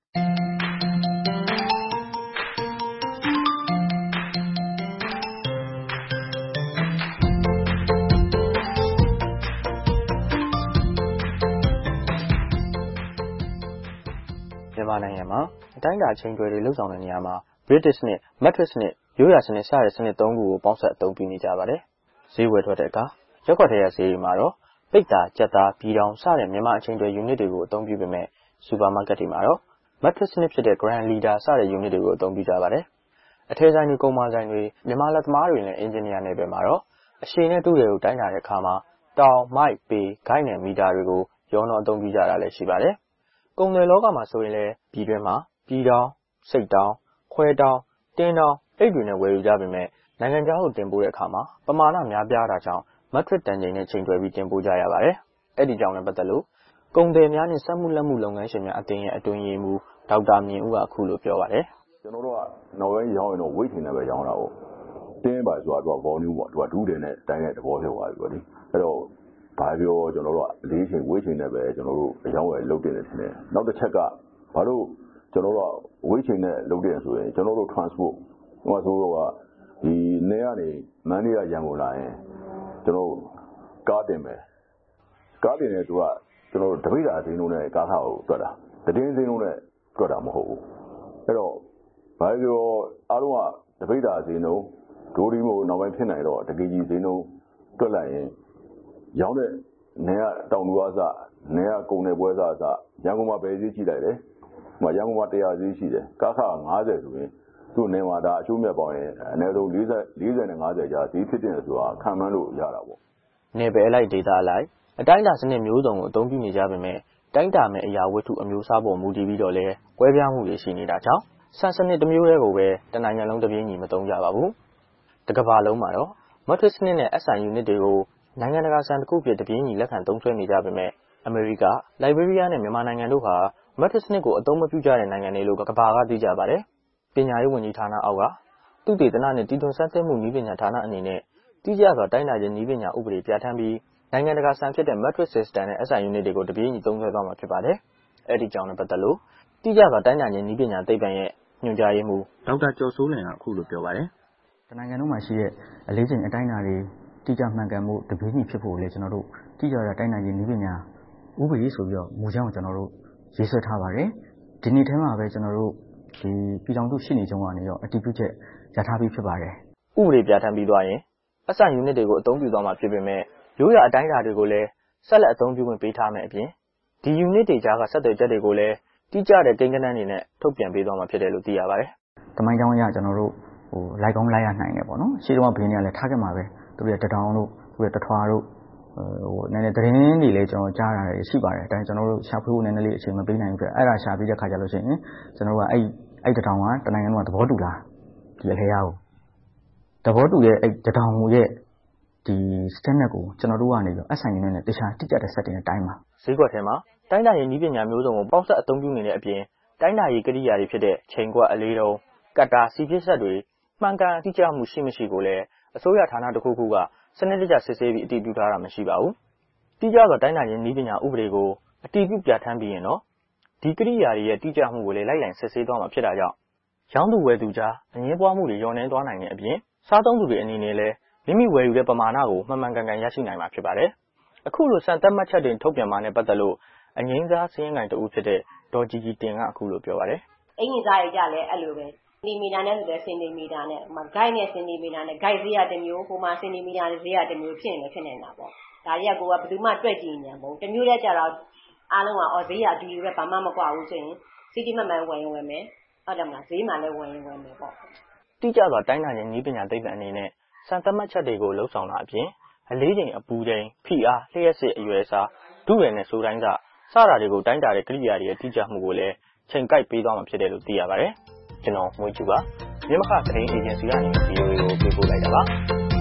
မြန်မာနိုင်ငံမှာအတိုင်းအတာချိန်တွေလှုပ်ဆောင်တဲ့နေရာမှာ British နဲ့ Metric နဲ့ရိုးရာစနစ်စတဲ့စနစ်၃ခုကိုပေါင်းစပ်အသုံးပြုနေကြပါတယ်။ဈေးဝယ်ထွက်တဲ့အခါရက်ကွက်ထဲရဈေးတွေမှာတော့ပိတ်တာကြက်သားပြည်တောင်စတဲ့မြန်မာအချိန်တွေ unit တွေကိုအသုံးပြုပေမဲ့စူပါမားကတ်တွေမှာတော့ Metric စနစ်ဖြစ်တဲ့ Grand Leader စတဲ့ unit တွေကိုအသုံးပြုကြပါတယ်။အထည်ဆိုင်တွေကုန်မာဆိုင်တွေမြန်မာလက်သမားတွေနဲ့အင်ဂျင်နီယာနယ်ပယ်မှာတော့အရှိန်နဲ့တူတွေကိုတိုင်းတာတဲ့အခါမှာတောင်မိုက်ပေဂိုက်နဲ့မီတာတွေကိုရောနှောအသုံးပြုကြတာလည်းရှိပါတယ်။ကုန်တယ်လောကမှာဆိုရင်လည်းပြည်တွင်းမှာပြည်တောင်စိတ်တောင်ခွဲတောင်တင်းတောင်အိတ်တွေနဲ့ဝယ်ယူကြပေမဲ့နိုင်ငံခြားကိုတင်ပို့တဲ့အခါမှာပမာဏများပြားတာကြောင့် metric တန်ချိန်နဲ့ချိန်တွယ်ပြီးတင်ပို့ကြရပါတယ်။အဲ့ဒီကြောင့်လည်းပတ်သက်လို့ကုန်တယ်များနဲ့စက်မှုလက်မှုလုပ်ငန်းရှင်များအသင်းရဲ့အတွင်းရေးမှူးဒေါက်တာမြင့်ဦးကအခုလိုပြောပါတယ်။ကျွန်တော်တို့ကနောက်ပိုင်းရောင်းရင်တော့ weight ထင်တယ်ပဲရောင်းတာပေါ့။တင်းပါဆိုတာက volume ပေါ့။သူကဒူးတယ်နဲ့တိုင်းတဲ့သဘောဖြစ်သွားပြီပေါ့လေ။အဲ့တော့ဘာပြောကျွန်တော်တို့ကအလေးချိန် weight ချိန်နဲ့ပဲကျွန်တော်တို့အရောင်းဝယ်လုပ်တင်နေတယ်။နောက်တစ်ချက်ကဘာလို့ကျွန်တော်တို့က weight ချိန်နဲ့လုပ်တင်ဆိုရင်ကျွန်တော်တို့ transport ဟိုဆိုတော့ဒီနေကနေမန္တလေးကရန်ကုန်လာရင်ကျွန်တော်ကားတင်မယ်ကားတင်တဲ့သူကကျွန်တော်တို့တပိတ်တာအသိလုံးနဲ့ကားခါကိုတွက်တာတည်င်းသိလုံးနဲ့တွက်တာမဟုတ်ဘူးအဲ့တော့ဘာပြောအားလုံးကတပိတ်တာအသိလုံးဒိုးဒီမို့နောက်ပိုင်းဖြစ်နိုင်တော့တကယ်ကြီးသိလုံးတွက်လိုက်ရင်ရောင်းတဲ့နေကတောင်လူအားစနေကကုန်တဲ့ပွဲစားအစရန်ကုန်မှာပဲဈေးကြည့်လိုက်တယ်ဟိုရန်ကုန်မှာ100ဈေးရှိတယ်ကားခါ90ဆိုရင်သူ့နေမှာဒါအချိုးမြတ်ပေါင်းရင်အနည်းဆုံး40နဲ့50ကြာဈေးဖြစ်တယ်ဆိုတာခံမှန်းလို့ရတာပေါ့နေပယ်လိုက်ဒေတာလိုက်အတိုင်းအတာစနစ်မျိုးစုံကိုအသုံးပြုနေကြပေမဲ့တိုင်းတာမဲ့အရာဝတ္ထုအမျိုးအစားပေါ်မူတည်ပြီးတော့လဲကွဲပြားမှုတွေရှိနေတာကြောင့်ဆန်စနစ်တစ်မျိုးတည်းကိုပဲတနိုင်ငံလုံးတစ်ပြေးညီမသုံးကြပါဘူးတကမ္ဘာလုံးမှာတော့ metric စနစ်နဲ့ SI unit တွေကိုနိုင်ငံတကာစံတစ်ခုဖြစ်တစ်ပြေးညီလက်ခံသုံးစွဲနေကြပေမဲ့အမေရိကလိုက်ဘေးရီးယားနဲ့မြန်မာနိုင်ငံတို့ဟာ metric စနစ်ကိုအသုံးမပြုကြတဲ့နိုင်ငံတွေလို့ကမ္ဘာကသိကြပါတယ်ပညာရေးဝန်ကြီးဌာနအောက်ကသုတေသနနဲ့တည်ထွင်ဆန်းသစ်မှုနည်းပညာဌာနအနေနဲ့တိကျစွာတိုင်းတာခြင်းနည်းပညာဥပဒေပြဋ္ဌာန်းပြီးနိုင်ငံတကာစံဖြစ်တဲ့ metric system နဲ့ SI unit တွေကိုတပြေးညီသုံးစွဲသွားမှာဖြစ်ပါတယ်။အဲ့ဒီကြောင့်လည်းပတ်သက်လို့တိကျစွာတိုင်းတာခြင်းနည်းပညာသိပ္ပံရဲ့ညွှန်ကြားရေးမှူးဒေါက်တာကျော်စိုးလင်ကအခုလိုပြောပါတယ်။တနိုင်ငံလုံးမှာရှိတဲ့အလေးချိန်အတိုင်းအတာတွေတိကျမှန်ကန်မှုတပြေးညီဖြစ်ဖို့လေကျွန်တော်တို့တိကျစွာတိုင်းတာခြင်းနည်းပညာဥပဒေဆိုပြီးတော့မူကြောင်းကိုကျွန်တော်တို့ရေးဆွဲထားပါတယ်။ဒီနေ့ထဲမှာပဲကျွန်တော်တို့ဒီပြည်ထောင်စုရှိနေကြုံကနေတော့အတည်ပြုချက်ရထားပြီးဖြစ်ပါတယ်။ဥပဒေပြဋ္ဌာန်းပြီးသွားရင် SI unit တွေကိုအသုံးပြုသွားမှာဖြစ်ပေမဲ့ရိုးရာအတိုင်းအတာတွေကိုလည်းဆက်လက်အသုံးပြုခွင့်ပေးထားမယ်အပြင်ဒီ unit တွေကြားကဆက်သွယ်ချက်တွေကိုလည်းတိကျတဲ့ကိန်းဂဏန်းတွေနဲ့ထုတ်ပြန်ပေးသွားမှာဖြစ်တယ်လို့သိရပါတယ်။တမိုင်းကြောင်းအရကျွန်တော်တို့လိုက်ကောင်းလိုက်ရနိုင်တယ်ပေါ့နော်။ရှေ့တုန်းကဘင်းတွေကလည်းထားခဲ့မှာပဲသူတို့1000တို့သူတို့1000တို့နည်းနည်းသတင်းတွေလည်းကျွန်တော်ကြားတာရှိပါတယ်။ဒါကျွန်တော်တို့ရှာဖွေဖို့နည်းနည်းလေးအချိန်မပေးနိုင်ဘူးအတွက်အဲ့ဒါရှာပြီးတဲ့ခါကျလို့ရှိရင်ကျွန်တော်တို့ကအဲ့တထောင်ကတနိုင်ငံလုံးကသဘောတူလားဒီအလဲရကိုသဘောတူရဲ့အဲ့တထောင်ရဲ့ဒီ standard ကိုကျွန်တော်တို့ကနေပြီး SIN နဲ့တခြားတိကျတဲ့ setting နဲ့တိုင်းပါဈေးကွက်ထဲမှာတိုင်းတာရေးနည်းပညာမျိုးစုံကိုပေါင်းစပ်အသုံးပြုနေတဲ့အပြင်တိုင်းတာရေးကိရိယာတွေဖြစ်တဲ့ချိန်ကွက်အလေးတုံးကတ်တာစီဖြစ်ဆက်တွေမှန်ကန်တိကျမှုရှိမရှိကိုလည်းအစိုးရဌာနတစ်ခုခုကစနစ်တကျစစ်ဆေးပြီးအတည်ပြုထားတာမရှိပါဘူး။တိကျစွာတိုင်းတာရေးနည်းပညာဥပဒေကိုအတည်ပြုပြဋ္ဌာန်းပြီးရင်တော့ဒီကိရိယာတွေရဲ့တိကျမှုကိုလည်းလိုက်လံစစ်ဆေးသွားမှာဖြစ်တာကြောင့်ရောင်းသူဝယ်သူကြားအငြင်းပွားမှုတွေလျော့နည်းသွားနိုင်တဲ့အပြင်စားသုံးသူတွေအနေနဲ့လည်းမိမိဝယ်ယူတဲ့ပမာဏကိုမှန်မှန်ကန်ကန်ရရှိနိုင်မှာဖြစ်ပါတယ်။အခုလိုစံသတ်မှတ်ချက်တွေထုတ်ပြန်မှာနဲ့ပတ်သက်လို့အငိမ့်စားစည်းရင်ကိုင်တဦးဖြစ်တဲ့ဒေါ်ကြီးကြီးတင်ကအခုလိုပြောပါတယ်။အင်ကြီးစားရကြလဲအဲ့လိုပဲစင်တီမီတာနဲ့ဆိုတဲ့စင်တီမီတာနဲ့ဂိုက်နဲ့စင်တီမီတာနဲ့ဂိုက်ဈေးရတစ်မျိုးဟိုမှာစင်တီမီတာဈေးရတစ်မျိုးဖြစ်နေဖြစ်နေတာပေါ့။ဒါကြီးကကိုကဘယ်သူမှတွက်ကြည့်နေမှာမဟုတ်။တစ်မျိုးတည်းကြတော့အားလုံးကဈေးရဒီလိုပဲဘာမှမကွာဘူးဆိုရင်စီတီမမှန်ဝယ်ရင်ဝယ်မယ်။ဟုတ်တယ်မလားဈေးမှလည်းဝယ်ရင်ဝယ်မယ်ပေါ့။တိကျစွာတိုင်းတာခြင်းနည်းပညာသိပ္ပံအနေနဲ့စံသတ်မှတ်ချက်တွေကိုလှုပ်ဆောင်တာအပြင်အလေးချိန်အပူချိန်ဖိအားလျှက်စစ်အရွယ်အစားဒုရယ်နဲ့ဆိုတိုင်းကစတာတွေကိုတိုင်းတာတဲ့ကိရိယာတွေရဲ့တိကျမှုကိုလည်းချိန်ကိုက်ပေးသွားမှာဖြစ်တယ်လို့သိရပါတယ်။ကျွန်တော်မွေးကျူပါမြမခသတင်းအေဂျင်စီကနေဗီဒီယိုကိုပေးပို့လိုက်တာပါ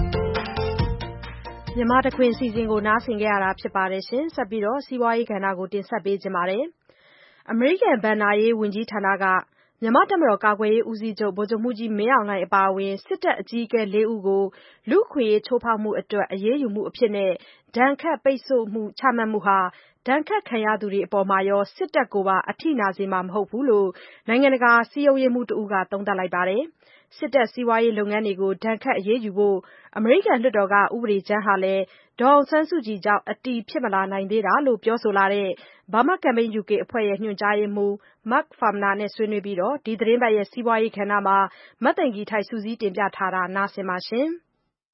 မြန်မာတခွင်စီစဉ်ကိုနားဆင်ကြရတာဖြစ်ပါတယ်ရှင်ဆက်ပြီးတော့စီးပွားရေးကဏ္ဍကိုတင်ဆက်ပေးကြပါမယ်အမေရိကန်ဘဏ္ဍာရေးဝန်ကြီးဌာနကမြန်မာတပ်မတော်ကာကွယ်ရေးဦးစီးချုပ်ဗိုလ်ချုပ်မှူးကြီးမင်းအောင်လှိုင်အပါအဝင်စစ်တပ်အကြီးအကဲ၄ဦးကိုလူ့အခွင့်အရေးချိုးဖောက်မှုအတွက်အရေးယူမှုအဖြစ်နဲ့ဒဏ်ခတ်ပိတ်ဆို့မှုချမှတ်မှုဟာဒဏ်ခတ်ခံရသူတွေအပေါ်မှာရောစစ်တပ်ကိုပါအထိနာစေမှာမဟုတ်ဘူးလို့နိုင်ငံတကာစည်းရုံးရေးမှူးတဦးကသုံးသပ်လိုက်ပါတယ်စစ်တပ်စီးပွားရေးလုပ်ငန်းတွေကိုဒဏ်ခတ်အရေးယူဖို့အမေရိကန်လွှတ်တော်ကဥပဒေကြမ်းဟာလည်းဒေါ်အောင်ဆန်းစုကြည်ကြောင့်အတည်ဖြစ်မလာနိုင်သေးတာလို့ပြောဆိုလာတဲ့ Burma Campaign UK အဖွဲ့ရဲ့ညွှန်ကြားရေးမှူး Mark Farmaner နဲ့ဆွေးနွေးပြီးဒီသီတင်းပတ်ရဲ့စီးပွားရေးကဏ္ဍမှာမသိင်္ဂ ီထိုက်စုစည်းတင်ပြထားတာနားဆင်ပါရှင်။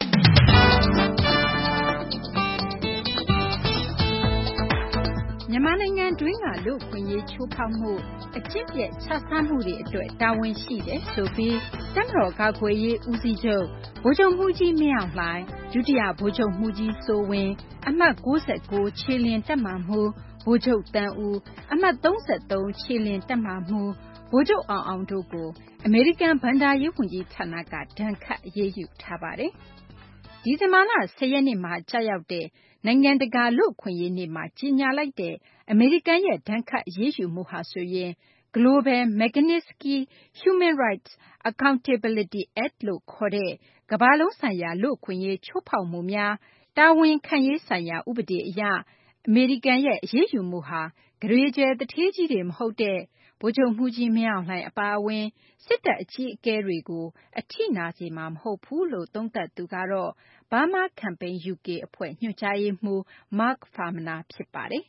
မြန်မာနိုင်ငံတွင်းကလူ့အခွင့်အရေးချိုးဖောက်မှုအကျင့်ပျက်ခြစားမှုတွေအတွက်တာဝန်ရှိတယ်ဆိုပြီးတပ်မတော်ကာကွယ်ရေးဦးစီးချုပ်ဗိုလ်ချုပ်မှူးကြီးမင်းအောင်လှိုင်ဒုတိယဗိုလ်ချုပ်မှူးကြီးစိုးဝင်းအမှတ်69ခြေလျင်တပ်မမှူးဗိုလ်ချုပ်တန်းဦးအမှတ်33ခြေလျင်တပ်မမှူးဗိုလ်ချုပ်အောင်အောင်တို့ကိုအမေရိကန်ဘဏ္ဍာရေးဝန်ကြီးဌာနကဒဏ်ခတ်အရေးယူထားပါတယ်။ဒီဇင်ဘာလ10ရက်နေ့မှာကြာရောက်တဲ့နိုင်ငံတကာလူ့အခွင့်အရေးနေ့မှာကြီးညာလိုက်တဲ့အမေရိကန်ရဲ့ဒဏ်ခတ်အရေးယူမှုဟာဆိုရင် Global Magnitsky Human Rights Accountability Act လို့ခေါ်တဲ့ကမ္ဘာလုံးဆိုင်ရာလူ့အခွင့်အရေးချိုးဖောက်မှုများတာဝန်ခံရေးဆိုင်ရာဥပဒေအရအမေရိကန်ရဲ့အရေးယူမှုဟာဂရေကြဲတထေးကြီးတွေမဟုတ်တဲ့ဗိုလ်ချုပ်မှူးကြီးမင်းအောင်လှိုင်အပါအဝင်စစ်တပ်အကြီးအကဲတွေကိုအထိနာစေမှာမဟုတ်ဘူးလို့သုံးသပ်သူကတော့ Burma Campaign UK အဖွဲ့ညွှန်ကြားရေးမှူး Mark Farmaner ဖြစ်ပါတယ်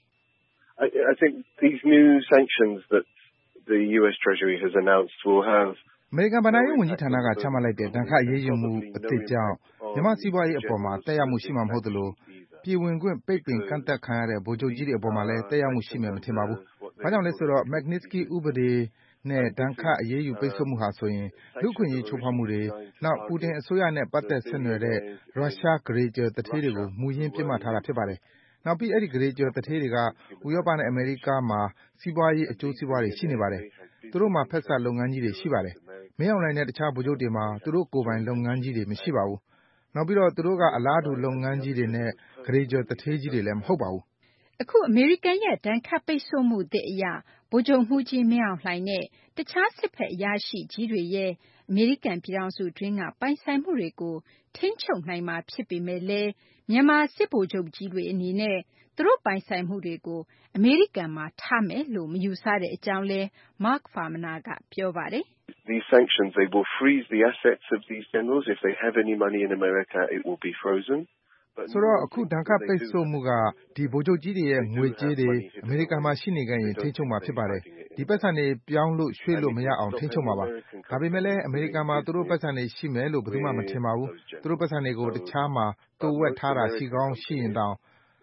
I think these new sanctions that the US Treasury has announced will have အမေရိကန်ဘဏ္ဍာရေးဝန်ကြီးဌာနကချမှတ်လိုက်တဲ့ဒဏ်ခတ်အရေးယူမှုအသစ်ကြောင့်မြန်မာစီးပွားရေးအပေါ်မှာတက်ရောက်မှုရှိမှာမဟုတ်သလိုပြည်ဝင်ခွင့်ပိတ်ပင်ကန့်သတ်ခံရတဲ့ဗိုလ်ချုပ်ကြီးတွေအပေါ်မှာလည်းတက်ရောက်မှုရှိမယ်မထင်ပါဘူး။ဘာကြောင့်လဲဆိုတော့ Magnitsky ဥပဒေနဲ့ဒဏ်ခတ်အရေးယူပိတ်ဆို့မှုဟာဆိုရင်လူ့အခွင့်အရေးချိုးဖောက်မှုတွေနောက်ပူတင်အစိုးရနဲ့ပတ်သက်ဆက်နွယ်တဲ့ရုရှားဂရေကြယ်တထေးတွေကိုမူရင်းပြစ်မှတ်ထားတာဖြစ်ပါတယ်။နောက်ပြီးအဲ့ဒီဂရေကြယ်တထေးတွေကဥရောပနဲ့အမေရိကမှာစီးပွားရေးအကျိုးစီးပွားတွေရှိနေပါတယ်။သူတို့မှာဖက်စပ်လုပ်ငန်းကြီးတွေရှိပါတယ်။မင်းအောင်လှိုင်နဲ့တခြားဗိုလ်ချုပ်တွေမှာသူတို့ကိုယ်ပိုင်လုပ်ငန်းကြီးတွေမရှိပါဘူး။နောက်ပြီးတော့သူတို့ကအလားတူလုပ်ငန်းကြီးတွေနဲ့ဂရေကြယ်တထေးကြီးတွေလည်းမဟုတ်ပါဘူး။အခုအမေရိကန်ရဲ့ဒဏ်ခတ်ပိတ်ဆို့မှုသစ်အရဗိုလ်ချုပ်မှူးကြီးမင်းအောင်လှိုင်နဲ့တခြားစစ်ဖက်အရာရှိကြီးတွေရဲ့အမေရိကန်ပြည်ထောင်စုတွင်းကပိုင်ဆိုင်မှုတွေကိုထိန်းချုပ်နိုင်မှာဖြစ်ပေမဲ့လည်းမြန်မာစစ်ဗိုလ်ချုပ်ကြီးတွေအနေနဲ့သူတို့ပိုင်ဆိုင်မှုတွေကိုအမေရိကန်မှာထားမယ်လို့မယူဆတဲ့အကြောင်းလဲ Mark Farmaner ကပြောပါတယ်။ These sanctions they will freeze the assets of these generals if they have any money in America it will be frozen ဆိုတော့အခုဒဏ်ခတ်ပိတ်ဆို့မှုကဒီဗိုလ်ချုပ်ကြီးတွေရဲ့ငွေကြေးတွေအမေရိကန်မှာရှိနေခဲ့ရင်ထိန်းချုပ်မှာဖြစ်ပါတယ်ဒီပတ်စံတွေပြောင်းလို့ရွှေ့လို့မရအောင်ထိန်းချုပ်မှာပါဒါပေမဲ့လည်းအမေရိကန်မှာသူတို့ပတ်စံတွေရှိမယ်လို့ဘယ်သူမှမထင်ပါဘူးသူတို့ပတ်စံတွေကိုတခြားမှာတိုးဝက်ထားတာရှိကောင်းရှိရင်တောင်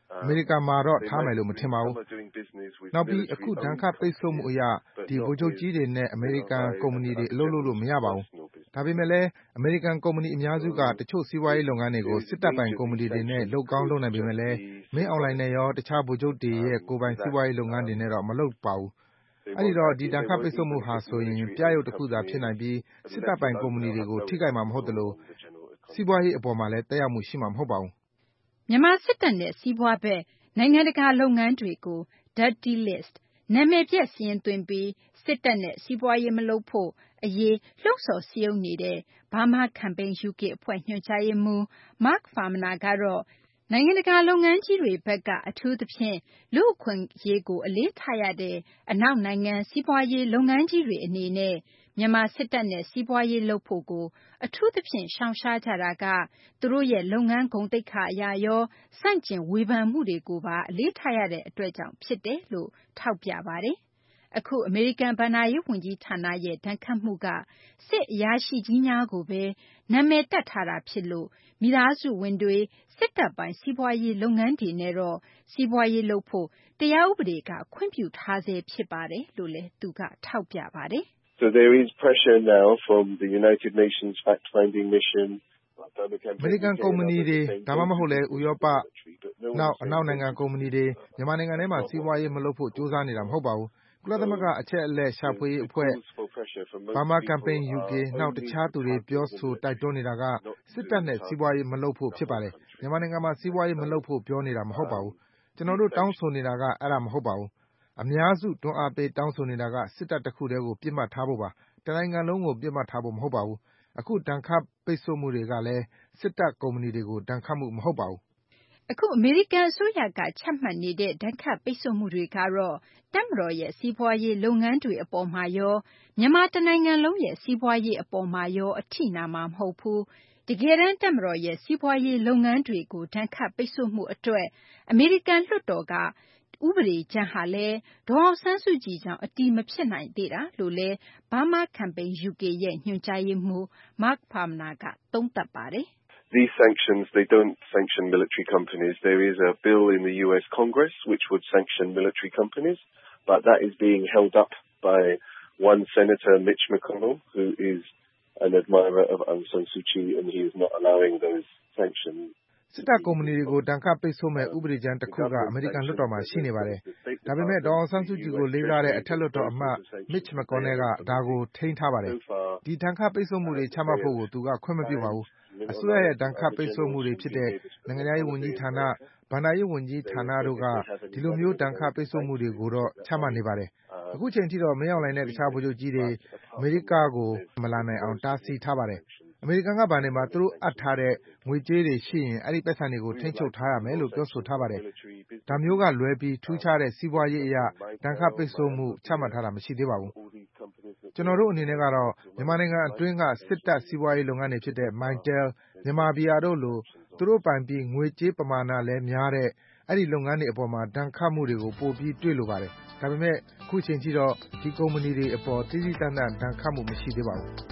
အမေရိကန်မှာတော့ထားမယ်လို့မထင်ပါဘူး။နောက်ပြီးအခုဒဏ်ခတ်ပိတ်ဆို့မှုအရဒီဗိုလ်ချုပ်ကြီးတွေနဲ့အမေရိကန်ကုမ္ပဏီတွေအလုပ်လုပ်လို့မရပါဘူး။ဒါပေမဲ့လည်းအမေရိကန်ကုမ္ပဏီအများစုကတချို့စီးပွားရေးလုပ်ငန်းတွေကိုစစ်တပ်ပိုင်ကုမ္ပဏီတွေနဲ့လုပ်ကောင်းလုပ်နိုင်ပေမဲ့လည်းမင်းအောင်လှိုင်နဲ့ရောတခြားဗိုလ်ချုပ်တွေရဲ့ကိုယ်ပိုင်စီးပွားရေးလုပ်ငန်းတွေနဲ့တော့မလုပ်ပါဘူး။အဲဒီတော့ဒီဒဏ်ခတ်ပိတ်ဆို့မှုဟာဆိုရင်ပြရုပ်တစ်ခုသာဖြစ်နိုင်ပြီးစစ်တပ်ပိုင်ကုမ္ပဏီတွေကိုထိခိုက်မှာမဟုတ်သလိုစီးပွားရေးအပေါ်မှာလည်းသက်ရောက်မှုရှိမှာမဟုတ်ပါဘူး။မြန်မာစစ်တပ်နဲ့စီးပွားဘက်နိုင်ငံတကာလုပ်ငန်းတွေကို Dirty List နာမည်ပျက်စာရင်းသွင်းပြီးစစ်တပ်နဲ့စီးပွားရေးမလုပ်ဖို့အရေးလှုံ့ဆော်စည်းရုံးနေတဲ့ Burma Campaign UK အဖွဲ့ညွှန်ကြားရေးမှူး Mark Farmaner ကတော့နိုင်ငံတကာလုပ်ငန်းကြီးတွေဘက်ကအထူးသဖြင့်လူ့အခွင့်အရေးကိုအလေးထားရတဲ့အနောက်နိုင်ငံစီးပွားရေးလုပ်ငန်းကြီးတွေအနေနဲ့မြန်မာစစ်တပ်နဲ့စီးပွားရေးလုပ်ဖို့ကိုအထူးသဖြင့်ရှောင်ရှားကြတာကသူတို့ရဲ့လုပ်ငန်းဂုဏ်သိက္ခာအရာရောဆန့်ကျင်ဝေဖန်မှုတွေကိုပါအလေးထားရတဲ့အတွက်ကြောင့်ဖြစ်တယ်လို့ထောက်ပြပါတယ်။အခုအမေရိကန်ဘဏ္ဍာရေးဝန်ကြီးဌာနရဲ့ဒဏ်ခတ်မှုကစစ်အရာရှိကြီးများကိုပဲနာမည်တပ်ထားတာဖြစ်လို့မိသားစုဝင်တွေစစ်တပ်ပိုင်းစီးပွားရေးလုပ်ငန်းတွေနဲ့တော့စီးပွားရေးလုပ်ဖို့တရားဥပဒေကခွင့်ပြုထားဆဲဖြစ်ပါတယ်လို့လည်းသူကထောက်ပြပါတယ်။ So there is pressure now from the United Nations fact-finding mission အမေရိကန်ကုမ္ပဏီတွေဒါမှမဟုတ်လည်းဥရောပနောက်အနောက်နိုင်ငံကုမ္ပဏီတွေမြန်မာနိုင်ငံထဲမှာစီးပွားရေးမလုပ်ဖို့ကြိုးစားနေတာမဟုတ်ပါဘူး။ကုလသမဂ္ဂအချက်အလက်ရှာဖွေရေးအဖွဲ့ Burma Campaign UK နောက်တခြားသူတွေပြောဆိုတိုက်တွန်းနေတာကစစ်တပ်နဲ့စီးပွားရေးမလုပ်ဖို့ဖြစ်ပါတယ်။မြန်မာနိုင်ငံမှာစီးပွားရေးမလုပ်ဖို့ပြောနေတာမဟုတ်ပါဘူး။ကျွန်တော်တို့တောင်းဆိုနေတာကအဲ့ဒါမဟုတ်ပါဘူး။အများစုတွန်းအားပေးတောင်းဆိုနေတာကစစ်တပ်တစ်ခုတည်းကိုပြစ်မှတ်ထားဖို့ပါ။တနိုင်ငံလုံးကိုပြစ်မှတ်ထားဖို့မဟုတ်ပါဘူး။အခုဒဏ်ခတ်ပိတ်ဆို့မှုတွေကလည်းစစ်တပ်ကုမ္ပဏီတွေကိုဒဏ်ခတ်မှုမဟုတ်ပါဘူး။အခုအမေရိကန်အစိုးရကချမှတ်နေတဲ့ဒဏ်ခတ်ပိတ်ဆို့မှုတွေကတော့တပ်မတော်ရဲ့စီးပွားရေးလုပ်ငန်းတွေအပေါ်မှာရောမြန်မာတနိုင်ငံလုံးရဲ့စီးပွားရေးအပေါ်မှာရောအထိနာမှာမဟုတ်ဘူး။တကယ်တမ်းတပ်မတော်ရဲ့စီးပွားရေးလုပ်ငန်းတွေကိုဒဏ်ခတ်ပိတ်ဆို့မှုအတွက်အမေရိကန်လွှတ်တော်ကဥပဒေကြမ်းဟာလည်းဒေါ်အောင်ဆန်းစုကြည်ကြောင့်အတည်မဖြစ်နိုင်သေးတာလို့လည်း Burma Campaign UK ရဲ့ညွှန်ကြားရေးမှူး Mark Farmaner ကသုံးသပ်ပါတယ်။ These sanctions, they don't sanction military companies. There is a bill in the US Congress which would sanction military companies, but that is being held up by one Senator, Mitch McConnell, who is an admirer of Aung San Suu Kyi, and he is not allowing those sanctions. စစ်တပ်ကုမ္ပဏီတွေကိုဒဏ်ခတ်ပိတ်ဆို့မဲ့ဥပဒေကြမ်းတစ်ခုကအမေရိကန်လွှတ်တော်မှာရှိနေပါတယ်။ဒါပေမဲ့ဒေါ်အောင်ဆန်းစုကြည်ကိုလေးစားတဲ့အထက်လွှတ်တော်အမတ် Mitch McConnell ကဒါကိုထိန်းထားပါတယ်။ဒီဒဏ်ခတ်ပိတ်ဆို့မှုတွေချမှတ်ဖို့ကိုသူကခွင့်မပြုပါဘူး။အစိုးရရဲ့ဒဏ်ခတ်ပိတ်ဆို့မှုတွေဖြစ်တဲ့နိုင်ငံခြားရေးဝန်ကြီးဌာန၊ဘဏ္ဍာရေးဝန်ကြီးဌာနတို့ကဒီလိုမျိုးဒဏ်ခတ်ပိတ်ဆို့မှုတွေကိုတော့ချမှတ်နေပါတယ်။အခုချိန်ထိတော့မင်းအောင်လှိုင်နဲ့တခြားဗိုလ်ချုပ်ကြီးတွေအမေရိကကိုမလာနိုင်အောင်တားဆီးထားပါတယ်။အမေရိကန်ကဘဏ်တွေမှာသူတို့အပ်ထားတဲ့ငွေကြေးတွေရှိရင်အဲ့ဒီပိုက်ဆံတွေကိုထိန်းချုပ်ထားရမယ်လို့ပြောဆိုထားပါတယ်။ဒါမျိုးကလွဲပြီးထူးခြားတဲ့စီးပွားရေးအရာဒဏ်ခတ်ပိတ်ဆို့မှုချမှတ်ထားတာမရှိသေးပါဘူး။ကျွန်တော်တို့အနေနဲ့ကတော့မြန်မာနိုင်ငံအတွင်းကစစ်တပ်စီးပွားရေးလုပ်ငန်းတွေဖြစ်တဲ့ Mytel, မြန်မာဘီယာတို့လိုသူတို့ပိုင်ပြီးငွေကြေးပမာဏလည်းများတဲ့အဲ့ဒီလုပ်ငန်းတွေအပေါ်မှာဒဏ်ခတ်မှုတွေကိုပိုပြီးတွေ့လိုပါတယ်။ဒါပေမဲ့အခုချိန်ထိတော့ဒီကုမ္ပဏီတွေအပေါ်တိတိတတ်တတ်ဒဏ်ခတ်မှုမရှိသေးပါဘူး။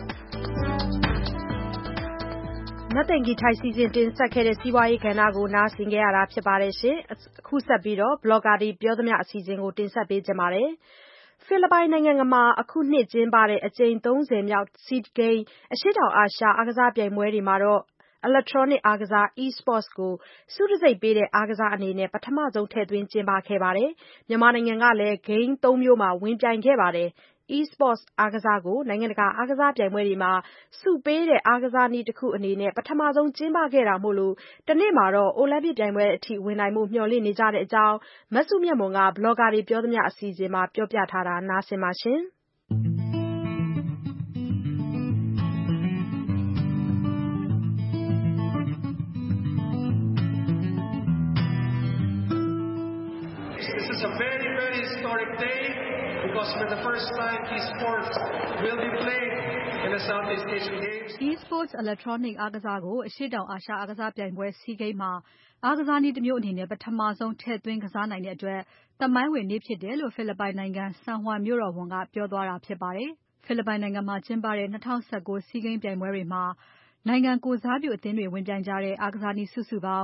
မသိင်္ဂီထိုက်စီစဉ်တင်ဆက်ခဲ့တဲ့စီးပွားရေးကဏ္ဍကိုနားဆင်ခဲ့ရတာဖြစ်ပါတယ်ရှင်။အခုဆက်ပြီးတော့ဘလော့ဂါတွေပြောသမျှအစီအစဉ်ကိုတင်ဆက်ပေးကြပါမယ်။ဖိလစ်ပိုင်နိုင်ငံမှာအခုနှစ်ကျင်းပတဲ့အကြိမ် 30 မြောက် SEA Games အရှေ့တောင်အာရှအားကစားပြိုင်ပွဲတွေမှာ Electronic အားကစား e-sports ကိုဆုတံဆိပ်ပေးတဲ့အားကစားအနေနဲ့ပထမဆုံးထည့်သွင်းကျင်းပခဲ့ပါတယ်။မြန်မာနိုင်ငံကလည်း Game 3 မျိုးမှာဝင်ပြိုင်ခဲ့ပါတယ်။ e-sports အားကစားကိုနိုင်ငံတကာအားကစားပြိုင်ပွဲတွေမှာဆုပေးတဲ့အားကစားနည်းတစ်ခုအနေနဲ့ပထမဆုံးကျင်းပခဲ့တာမို့တနေ့မှာအိုလံပစ်ပြိုင်ပွဲအထိဝင်နိုင်ဖို့မျှော်လင့်နေကြတဲ့အကြောင်းမစုမြတ်မွန်ကဘလော့ဂါတွေပြောသမျှအစီအစဉ်မှာပြောပြထားတာနားဆင်ပါရှင်။ This is a very, very historic day because for the first time esports will be played in the Southeast Asian Games. eSports Electronic အားကစားကိုအရှေ့တောင်အာရှအားကစားပြိုင်ပွဲ SEA Gamesမှာအားကစားနည်းတစ်မျိုးအနေနဲ့ပထမဆုံးထည့်သွင်းကစားနိုင်တဲ့အတွက်သမိုင်းဝင်နေ့ဖြစ်တယ်လို့ဖိလစ်ပိုင်နိုင်ငံ San Juan မြို့တော်ဝန်ကပြောသွားတာဖြစ်ပါတယ်။ဖိလစ်ပိုင်နိုင်ငံမှာကျင်းပတဲ့2019 SEA Games ပြိုင်ပွဲတွေမှာနိုင်ငံကိုယ်စားပြုအသင်းတွေဝင်ပြိုင်ကြတဲ့အားကစားနည်းစုစုပေါင်း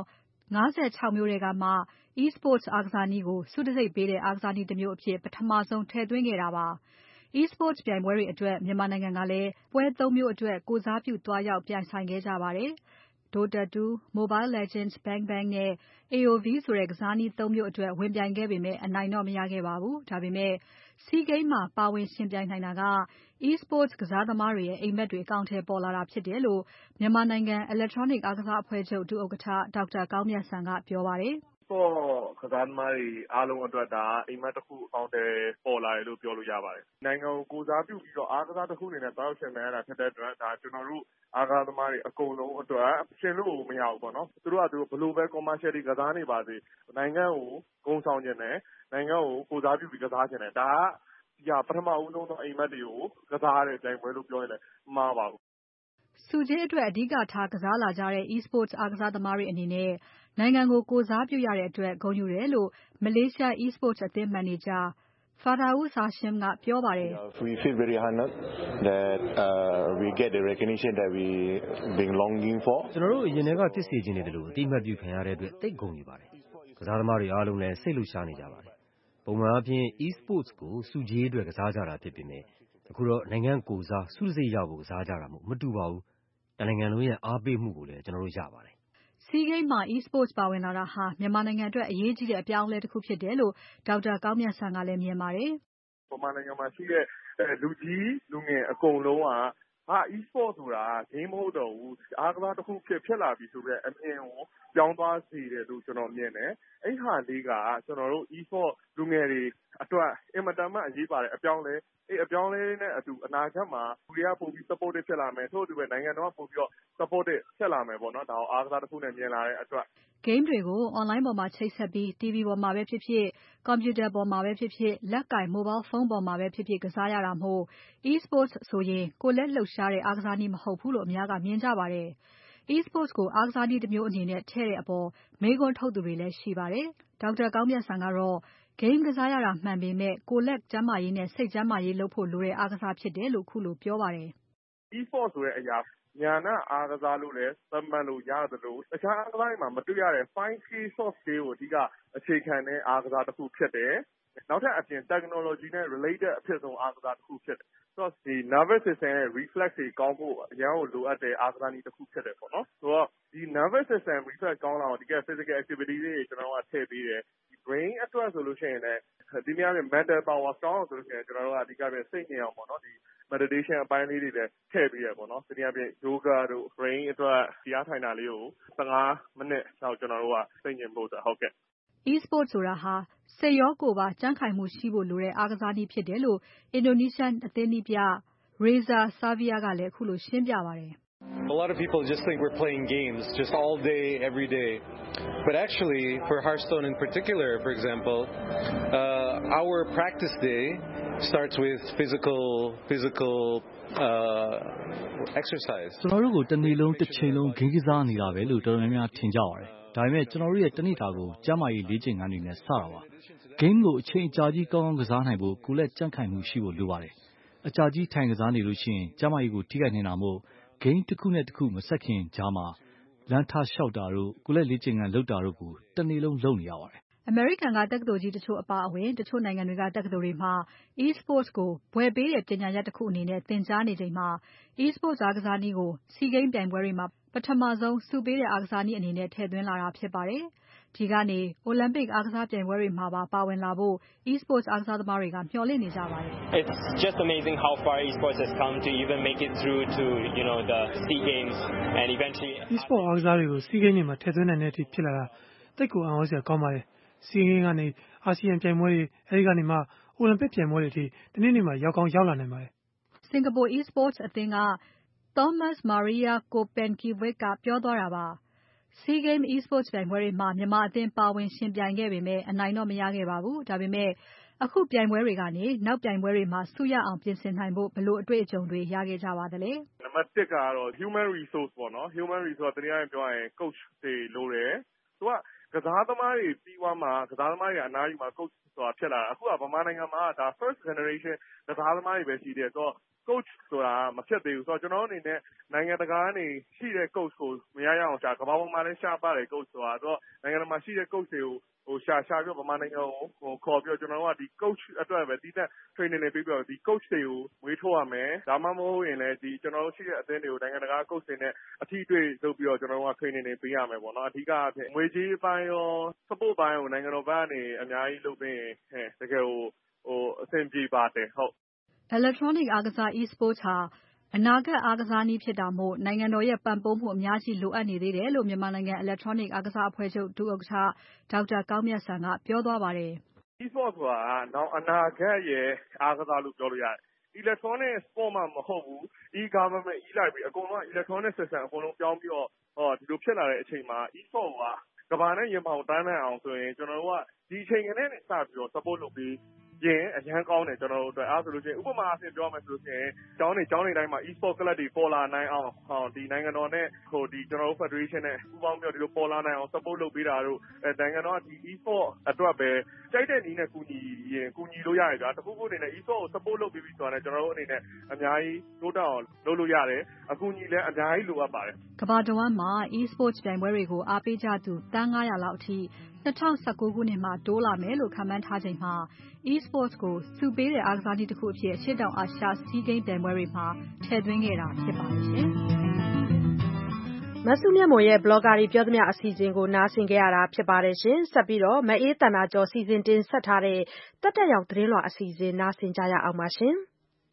56 မျိုးထဲကမှ e-sports အားကစားနည်းကိုဆုတံဆိပ်ပေးတဲ့အားကစားနည်းတစ်မျိုးအဖြစ်ပထမဆုံးထည့်သွင်းခဲ့တာပါ။ e-sports ပြိုင်ပွဲတွေအတွက်မြန်မာနိုင်ငံကလည်းပွဲ 3 မျိုးအတွက်ကိုယ်စားပြုသွားရောက်ပြိုင်ဆိုင်ခဲ့ကြပါတယ်။ Dota 2, Mobile Legends, Bang Bang နဲ့ AOV ဆိုတဲ့ကစားနည်း 3 မျိုးအတွက်ဝင်ပြိုင်ခဲ့ပေမဲ့အနိုင်တော့မရခဲ့ပါဘူး။ ဒါပေမဲ့ SEA Games မှာပါဝင်ယှဉ်ပြိုင်နိုင်တာက e-sports ကစားသမားတွေရဲ့အိပ်မက်တွေအကောင်အထည်ပေါ်လာတာဖြစ်တယ်လို့မြန်မာနိုင်ငံ Electronic အားကစားအဖွဲ့ချုပ် ဒုဥက္ကဋ္ဌ ဒေါက်တာကောင်းမြတ်စံကပြောပါတယ်။ e-sport ကစားသမားတွေအားလုံးအတွက်ဒါအိမ်မက်တစ်ခုအကောင်အထည်ပေါ်လာတယ်လို့ပြောလို့ရပါတယ်။နိုင်ငံကိုကိုယ်စားပြုပြီးတော့အားကစားတစ်ခုအနေနဲ့သွားရောက်ရှင်ပြိုင်ရတာဖြစ်တဲ့အတွက်ဒါကျွန်တော်တို့အားကစားသမားတွေအကုန်လုံးအတွက်ရှင်လို့မရဘူးပေါ့နော်။သူတို့ကဘယ်လိုပဲ commercial တွေကစားနေပါစေနိုင်ငံကိုဂုဏ်ဆောင်ခြင်းနဲ့နိုင်ငံကိုကိုယ်စားပြုပြီးကစားခြင်းနဲ့ဒါကပထမဦးဆုံးသောအိမ်မက်တွေကိုကစားရတဲ့ပြိုင်ပွဲလို့ပြောရင်လည်းမမှားပါဘူး။ဆုကြေးအတွက်အဓိကထားကစားလာကြတဲ့ e-sports အားကစားသမားတွေအနေနဲ့နိုင်ငံကိုကိုယ်စားပြုရတဲ့အတွက်ဂုဏ်ယူတယ်လို့ Malaysia e-sports အသင်းမန်နေဂျာ Firdaus Hashim ကပြောပါတယ်။ We feel very honored that we get the recognition that we been longing for. ကျွန်တော်တို့အရင်ကဖြစ်စေချင်နေတယ်လို့အတိအမှတ်ပြုခံရတဲ့အတွက်သိပ်ဂုဏ်ယူပါတယ်။ကစားသမားတွေအားလုံးလည်းစိတ်လှုပ်ရှားနေကြပါတယ်။ပုံမှန်အားဖြင့် e-sports ကိုဆုကြေးအတွက်ကစားကြတာဖြစ်ပေမဲ့အခုတော့နိုင်ငံကိုယ်စားဆုတံဆိပ်ရဖို့ကစားကြတာမို့မတူပါဘူး။တနိုင်ငံလုံးရဲ့အားပေးမှုကိုလည်းကျွန်တော်တို့ရပါတယ်။ SEA Games မှာ e-sports ပါဝင်လာတာဟာမြန်မာနိုင်ငံအတွက်အရေးကြီးတဲ့အပြောင်းအလဲတစ်ခုဖြစ်တယ်လို့ဒေါက်တာကောင်းမြတ်စံကလည်းမြင်ပါတယ်။မြန်မာနိုင်ငံမှာရှိတဲ့လူကြီးလူငယ်အကုန်လုံးကe-sport ဆိုတာ game မဟုတ်တော့ဘူးအားကစားတစ်ခုဖြစ်လာပြီဆိုတဲ့အမြင်ကိုပြောင်းသွားစေတယ်လို့ကျွန်တော်မြင်တယ်။အဲ့ဟာလေးကကျွန်တော်တို့ e-sport လူငယ်တွေအတွက်အင်မတန်မှအရေးပါတဲ့အပြောင်းလဲအပြောင်းလဲနဲ့အတူအနာဂတ်မှာလူတွေကပိုပြီး supportive ဖြစ်လာမယ်ထို့အတူပဲနိုင်ငံတော်ကပိုပြီးတော့ supportive ဖြစ်လာမယ်ပေါ့နော်ဒါကိုအားကစားတစ်ခုနဲ့မြင်လာတဲ့အတွက် Game တွေကို online ပေါ်မှာချိတ်ဆက်ပြီး TV ပေါ်မှာပဲဖြစ်ဖြစ် Computer ပေါ်မှာပဲဖြစ်ဖြစ်လက်ကိုင် Mobile phone ပေါ်မှာပဲဖြစ်ဖြစ်ကစားရတာမို့ e-sports ဆိုရင်ကိုယ်လက်လှုပ်ရှားတဲ့အားကစားနည်းမဟုတ်ဘူးလို့အများကမြင်ကြပါတယ်။ e-sports ကိုအားကစားနည်းတစ်မျိုးအနေနဲ့ထည့်တဲ့အပေါ်မေးခွန်းထုတ်သူတွေလည်းရှိပါတယ်။ဒေါက်တာကောင်းမြတ်စံကတော့ Game ကစားရတာမှန်ပေမဲ့ကိုယ်လက်ကျန်းမာရေးနဲ့စိတ်ကျန်းမာရေးလုပ်ဖို့လိုတဲ့အားကစားဖြစ်တယ်လို့ခုလိုပြောပါတယ်။ e-sport ဆိုတဲ့အရာဉာဏအားကစားလို့လည်းသတ်မှတ်လို့ရသလိုတခြားအားကစားတွေမှာမတွေ့ရတဲ့ fine skill soft skill ကိုအဓိကအခြေခံတဲ့အားကစားတစ်ခုဖြစ်တယ်။နောက်ထပ်အပြင် technology နဲ့ related အဖြစ်ဆုံးအားကစားတစ်ခုဖြစ်တယ်။ဆိုတော့ဒီ nervous system ရဲ့ reflex တွေကောင်းဖို့အရန်ကိုလိုအပ်တဲ့အားကစားနည်းတစ်ခုဖြစ်တယ်ပေါ့နော်။ဆိုတော့ဒီ nervous system reflex ကောင်းလာအောင်ဒီက physical activity လေးတွေကျွန်တော်တို့ကထည့်ပေးတယ်။ brain အတွက်ဆိုလို့ရှိရင်လည်းဒီနေ့က mental power ကောင်းအောင်ဆိုလို့ရှိရင်ကျွန်တော်တို့ကအဓိကစိတ်ငြိမ်အောင်ပေါ့နော်ဒီ meditation အပိုင်းလေးတွေလည်းထည့်ပေးရပေါ့နော်။တနည်းအားဖြင့် yoga တို့ brain အတွက်တရားထိုင်တာလေးကို15မိနစ်လောက်ကျွန်တော်တို့ကစိတ်ငြိမ်ဖို့အတွက်ဟုတ်ကဲ့။ e-sports ဆိုတာဟာစိတ်ရောကိုယ်ပါကြံ့ခိုင်မှုရှိဖို့လိုတဲ့အားကစားနည်းဖြစ်တယ်လို့ Indonesian အသင်းနည်းပြ Reza Savia ကလည်းခုလိုရှင်းပြပါတယ် A lot of people just think we're playing games just all day, every day. But actually, for Hearthstone in particular, for example, our practice day starts with physical exercise. ကျွန်တော်တို့ကိုတနေ့လုံးတစ်ချိန်လုံးဂိမ်းကစားနေတာပဲလို့တော်တော်များများထင်ကြပါတယ်။ဒါပေမဲ့ကျွန်တော်တို့ရဲ့တနေ့တာကိုကျန်းမာရေးလေ့ကျင့်ခန်းတွေနဲ့စတာပါ။ Game ကိုအချိန်အကြာကြီးကောင်းကောင်းကစားနိုင်ဖို့ကိုယ်လက်ကြံ့ခိုင်မှုရှိဖို့လိုပါတယ်။အကြာကြီးထိုင်ကစားနေလို့ရှိရင်ကျန်းမာရေးကိုထိခိုက်နေတာမို့Game တစ်ခုနဲ့တစ်ခုမဆက်ခင်ကြားမှာလမ်းထားလျှောက်တာတို့ကိုယ်လက်လေ့ကျင့်ခန်းလုပ်တာတို့ကိုတနေ့လုံးလုပ်နေရပါတယ်။ အမေရိကန်ကတက္ကသိုလ်ကြီးတချို့အပါအဝင်တချို့နိုင်ငံတွေကတက္ကသိုလ်တွေမှာ e-sports ကိုဘွဲ့ပေးတဲ့ပညာရပ်တစ်ခုအနေနဲ့သင်ကြားနေချိန်မှာ e-sports အားကစားနည်းကို SEA Games ပြိုင်ပွဲတွေမှာပထမဆုံးဆုပေးတဲ့အားကစားနည်းအနေနဲ့ထည့်သွင်းလာတာဖြစ်ပါတယ်။ဒီကနေ Olympic အားကစားပြိုင်ပွဲတွေမှာပါဝင်လာဖို့ e-sports အားကစားသမားတွေကမျှော်လင့်နေကြပါတယ်။ It's just amazing how far e-sports has come to even make it through to the SEA Games and eventually e-sports အားကစားတွေကို SEA Games တွေမှာထည့်သွင်းနိုင်တဲ့အထိဖြစ်လာတာတိတ်ကိုအံ့ဩစရာကောင်းပါတယ်။ SEA Games ကနေအာဆီယံပြိုင်ပွဲတွေအဲဒီကနေမှ Olympic ပြိုင်ပွဲတွေအထိတနေ့နေ့မှာရောက်ကောင်းရောက်လာနိုင်ပါတယ်။ Singapore e-sports အသင်းက Thomas Maria Kopenckiewicz ကပြောသွားတာပါ။ SEA Games e-sports ပြိုင်ပွဲတွေမှာမြန်မာအသင်းပါဝင်ယှဉ်ပြိုင်ခဲ့ပေမဲ့အနိုင်တော့မရခဲ့ပါဘူး။ဒါပေမဲ့အခုပြိုင်ပွဲတွေကနေနောက်ပြိုင်ပွဲတွေမှာဆုရအောင်ပြင်ဆင်နိုင်ဖို့ဘယ်လိုအတွေ့အကြုံတွေရခဲ့ကြပါသလဲ။နံပါတ်1ကတော့ human resource ပေါ့နော် human resource တနည်းအားဖြင့်ပြောရရင် coach တွေလိုတယ်။သူကစားသမားတွေပြီးသွားမှကစားသမားတွေအနားယူမှာ coach ဆိုတာဖြစ်လာတာ။အခုကဗမာနိုင်ငံမှာဒါ first generation ကစားသမားတွေပဲရှိသေးတယ်ဆိုတော့ coach ဆိုတာမဖြစ်သေးဘူးဆိုတော့ကျွန်တော်အနေနဲ့နိုင်ငံတကာကနေရှိတဲ့ coach ကိုမရရအောင်ရှာကမ္ဘာပေါ်မှာလည်းရှာပါတယ် coach ဆိုတာတော့နိုင်ငံတကာမှာရှိတဲ့ coach တွေကိုရှာပြီးဗမာနိုင်ငံကိုခေါ်ပြီးကျွန်တော်တို့ကဒီ coach အတွက်ပဲတီးတဲ့ training တွေပေးပြီးဒီ coach တွေကိုမွေးထုတ်ရမယ်ဒါမှမဟုတ်ရင်လည်းဒီကျွန်တော်တို့ရှိတဲ့အသင်းတွေကိုနိုင်ငံတကာ coach တွေနဲ့အထီးတွေ့လုပ်ပြီးတော့ကျွန်တော်တို့က training တွေပေးရမယ်ပေါ့နော်အဓိကအားဖြင့်ငွေကြေးပိုင်းရော support ပိုင်းကိုနိုင်ငံတော်ဘက်ကနေအများကြီးလုပ်ပေးရင်တကယ်ကိုအဆင်ပြေပါတယ်ဟုတ် Electronic အားကစား e-sports ဟာအနာဂတ်အားကစားနည်းဖြစ်တာမို့နိုင်ငံတော်ရဲ့ပံ့ပိုးမှုအများကြီးလိုအပ်နေသေးတယ်လို့မြန်မာနိုင်ငံ Electronic အားကစားအဖွဲ့ချုပ်ဒုဥက္ကဋ္ဌဒေါက်တာကောင်းမြတ်စံကပြောသွားပါတယ်။ e-sports ဆိုတာနောက်အနာဂတ်ရဲ့အားကစားလို့ပြောလို့ရတယ်။ electronic sport မှမဟုတ်ဘူး e-government e-library အကုန်လုံး electronic system အကုန်လုံးပြောင်းပြီးတော့ဒီလိုဖြစ်လာတဲ့အချိန်မှာ e-sports ကကမ္ဘာနဲ့ရင်ဘောင်တန်းနိုင်အောင်ဆိုရင်ကျွန်တော်တို့ကဒီအချိန်ကနေစပြီးတော့ support လုပ်ပြီးရင်အရန်ကောင်းတယ်ကျွန်တော်တို့အတွက်အားဆိုလို့ရှိရင်ဥပမာအဖြစ်ပြောမယ်ဆိုလို့ရှိရင်ကျောင်းတွေတိုင်းမှာ e-sport club တွေပေါ်လာနိုင်အောင်ဒီနိုင်ငံတော်နဲ့ဒီကျွန်တော်တို့ federation နဲ့ပူးပေါင်းပြီးတော့ဒီလိုပေါ်လာနိုင်အောင် support လုပ်ပေးတာတို့နိုင်ငံတော်ကဒီ e-sport အတွက်ပဲကြိုက်တဲ့နည်းနဲ့ကူညီလို့ရတယ်ဗျာတခုခုအနေနဲ့ e-sport ကို support လုပ်ပေးပြီးဆိုတာနဲ့ကျွန်တော်တို့အနေနဲ့အများကြီးတိုးတက်အောင်လုပ်လို့ရတယ်အကူအညီလည်းအများကြီးလိုအပ်ပါတယ်ကမ္ဘာတဝန်းမှာ e-sports ပြိုင်ပွဲတွေကိုအားပေးကြသူသန်း900လောက်အထိ2019ခုနှစ်မှာတိုးလာမယ်လို့ခန့်မှန်းထားချိန်မှာ e-sports ကိုစုပေးတဲ့အားကစားနည်းတစ်ခုအဖြစ်အရှေ့တောင်အာရှ SEA Games ပြိုင်ပွဲတွေမှာထည့်သွင်းခဲ့တာဖြစ်ပါတယ်ရှင်။မဆုမြတ်မွန်ရဲ့ blogger တွေပြောသမျှအစီအစဉ်ကိုနားဆင်ကြရတာဖြစ်ပါတယ်ရှင်။ဆက်ပြီးတော့မအေးတန်တာကျော်စီစဉ်တင်ဆက်ထားတဲ့တက်တက်ရောက်သတင်းလွှာအစီအစဉ်နားဆင်ကြရအောင်ပါရှင်။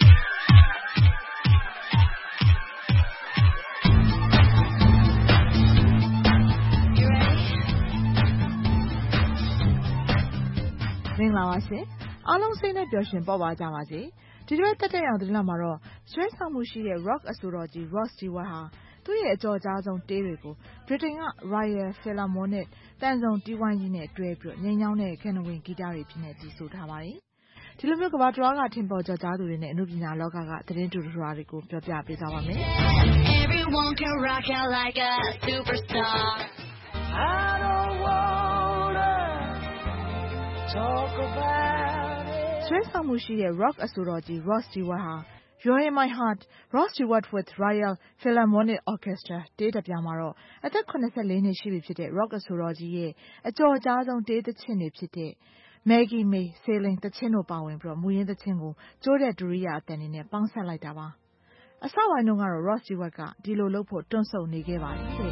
မင်္ဂလာပါရှင်အားလုံးစိတ်နဲ့ပျော်ရွှင်ပေါ့ပါကြပါစေဒီလိုတက်တက်ရောက်သတင်းလာမှာတော့ဆွဲဆောင်မှုရှိတဲ့ rock အဆိုတော်ကြီး Rod Stewart ဟာသူ့ရဲ့အကြော်ကြားဆုံးတေးတွေကိုဗြိတိန်က Royal Philharmonic တန်စုံတီးဝိုင်းကြီးနဲ့တွဲပြီးငိမ့်ညောင်းတဲ့ကန်နဝင်ဂီတတွေဖြစ်နေတည်ဆိုထားပါတယ်ဒီလိုမျိုးကမ္ဘာတစ်ဝန်းကထင်ပေါ်ကျော်ကြားသူတွေနဲ့အမှုပညာလောကကသတင်းတူတူတွေကိုပြောပြပေးသွားပါမယ် Everyone can rock out like a superstar I don't wanna talk about it ဆွဲဆောင်မှုရှိတဲ့ rock အဆိုတော်ကြီး Rod Stewart ဟာ You're in my heart Rod Stewart with Royal Philharmonic Orchestra တေးတပြားမှာတော့အသက်84နှစ်ရှိပြီဖြစ်တဲ့ rock အဆိုတော်ကြီးရဲ့အကျော်ကြားဆုံးတေးသချင်းတွေဖြစ်တဲ့ Maggie May Sailing သချင်းတို့ပါဝင်ပြီးမူရင်းသချင်းကိုကျိုးတဲ့ဒူရိယာအတန်နဲ့ပေါင်းဆက်လိုက်တာပါအစပိုင်းတုန်းကတော့ Rod Stewart ကဒီလိုလုပ်ဖို့တွန့်ဆုတ်နေခဲ့ပါတယ်တဲ့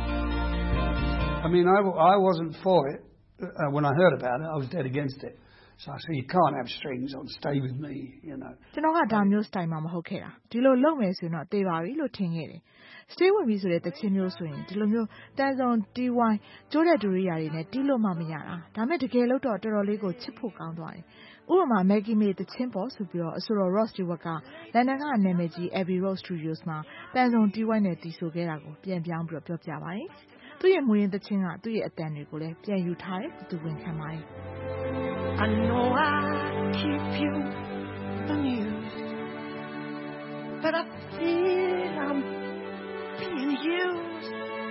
I mean I wasn't for it when I heard about it I was dead against it So I said, you can't have strings on, stay with me, you know. ကျွန်တော်ကဒါမျိုး style မှာမဟုတ်ခဲ့တာဒီလိုလုပ်မယ်ဆိုရင်တော့တေးပါပြီလို့ထင်ခဲ့တယ် stay with me ဆိုတဲ့တခြင်းမျိုးဆိုရင်ဒီလိုမျိုးတန်စုံတီးဝိုင်းကျိုးတဲ့ဒူရိယာတွေနဲ့တီးလို့မှမရတာဒါမဲ့တကယ်လို့တော့တော်တော်လေးကိုချစ်ဖို့ကောင်းသွားတယ်ဥပမာ Maggie May တခြင်းပေါ်ဆိုပြီးတော့အဆိုတော် Rod Stewart ကလန်ဒန်ကနာမည်ကြီး Abbey Road Studios မှာတန်စုံတီးဝိုင်းနဲ့တီးဆိုခဲ့တာကိုပြန်ပြောင်းပြီးပြောပြပါတယ်သူ့ရဲ့မူရင်းသချင်းကသူ့ရဲ့အတန်တွေကိုလည်းပြန်ယူထားတယ်သူဝန်ခံပါတယ် I know I keep you amused But I feel I'm being used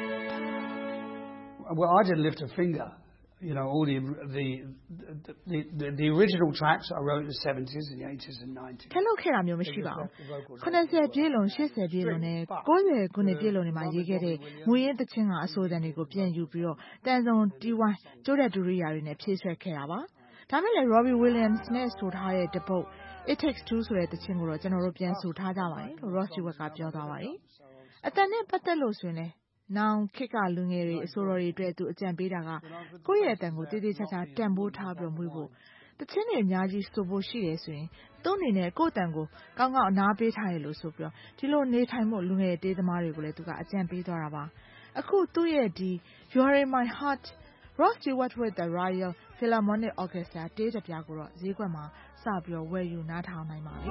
Well, I didn't lift a finger You know, all the original tracks I wrote in the 70s and the 80s and 90s. ခက်လို့ခဲ့တာမျိုးမရှိပါဘူး90ပြည့်လုံး80ပြည့်လုံးနဲ့90ခုနှစ်ပြည့်လုံးတွေမှာရေးခဲ့တဲ့မူရင်းသချင်းကအဆိုတန်တွေကိုပြန်ယူပြီးတော့တန်စုံတီးဝိုင်းကျိုးတဲ့ဒူရိယာတွေနဲ့ဖြည့်ဆွက်ခဲ့တာပါဒါမဲ့လည်း Robbie Williams နဲ့ဆိုထားတဲ့တပုတ် It Takes Two ဆိုတဲ့သချင်းကိုတော့ကျွန်တော်တို့ပြန်ဆိုထားကြပါတယ်လို့ Rod Stewart ကပြောသွားပါတယ်အတန်နဲ့ပတ်သက်လို့ဆိုရင်လည်းနောင်ခေတ်ကလူငယ်တွေအဆိုတော်တွေအတွက်သူအကြံပေးတာကကိုယ့်ရဲ့အတန်ကိုတည်တည်ချာချာတန်ဖိုးထားပြီးမွေးဖို့တချင်းတွေအများကြီးဆိုဖို့ရှိတယ်ဆိုရင်သူ့အနေနဲ့ကိုယ့်အတန်ကိုကောင်းကောင်းအနာပေးထားရလို့ဆိုပြီးတော့ဒီလိုနေထိုင်ဖို့လူငယ်တေးသမားတွေကိုလည်းသူကအကြံပေးသွားတာပါအခုသူ့ရဲ့ဒီ You're in my heart Rod Stewart with the Royal Philharmonic Orchestra တေးတပြားကိုတော့ဈေးကွက်မှာစပြီးတော့ဝယ်ယူနားထောင်နိုင်ပါပြီ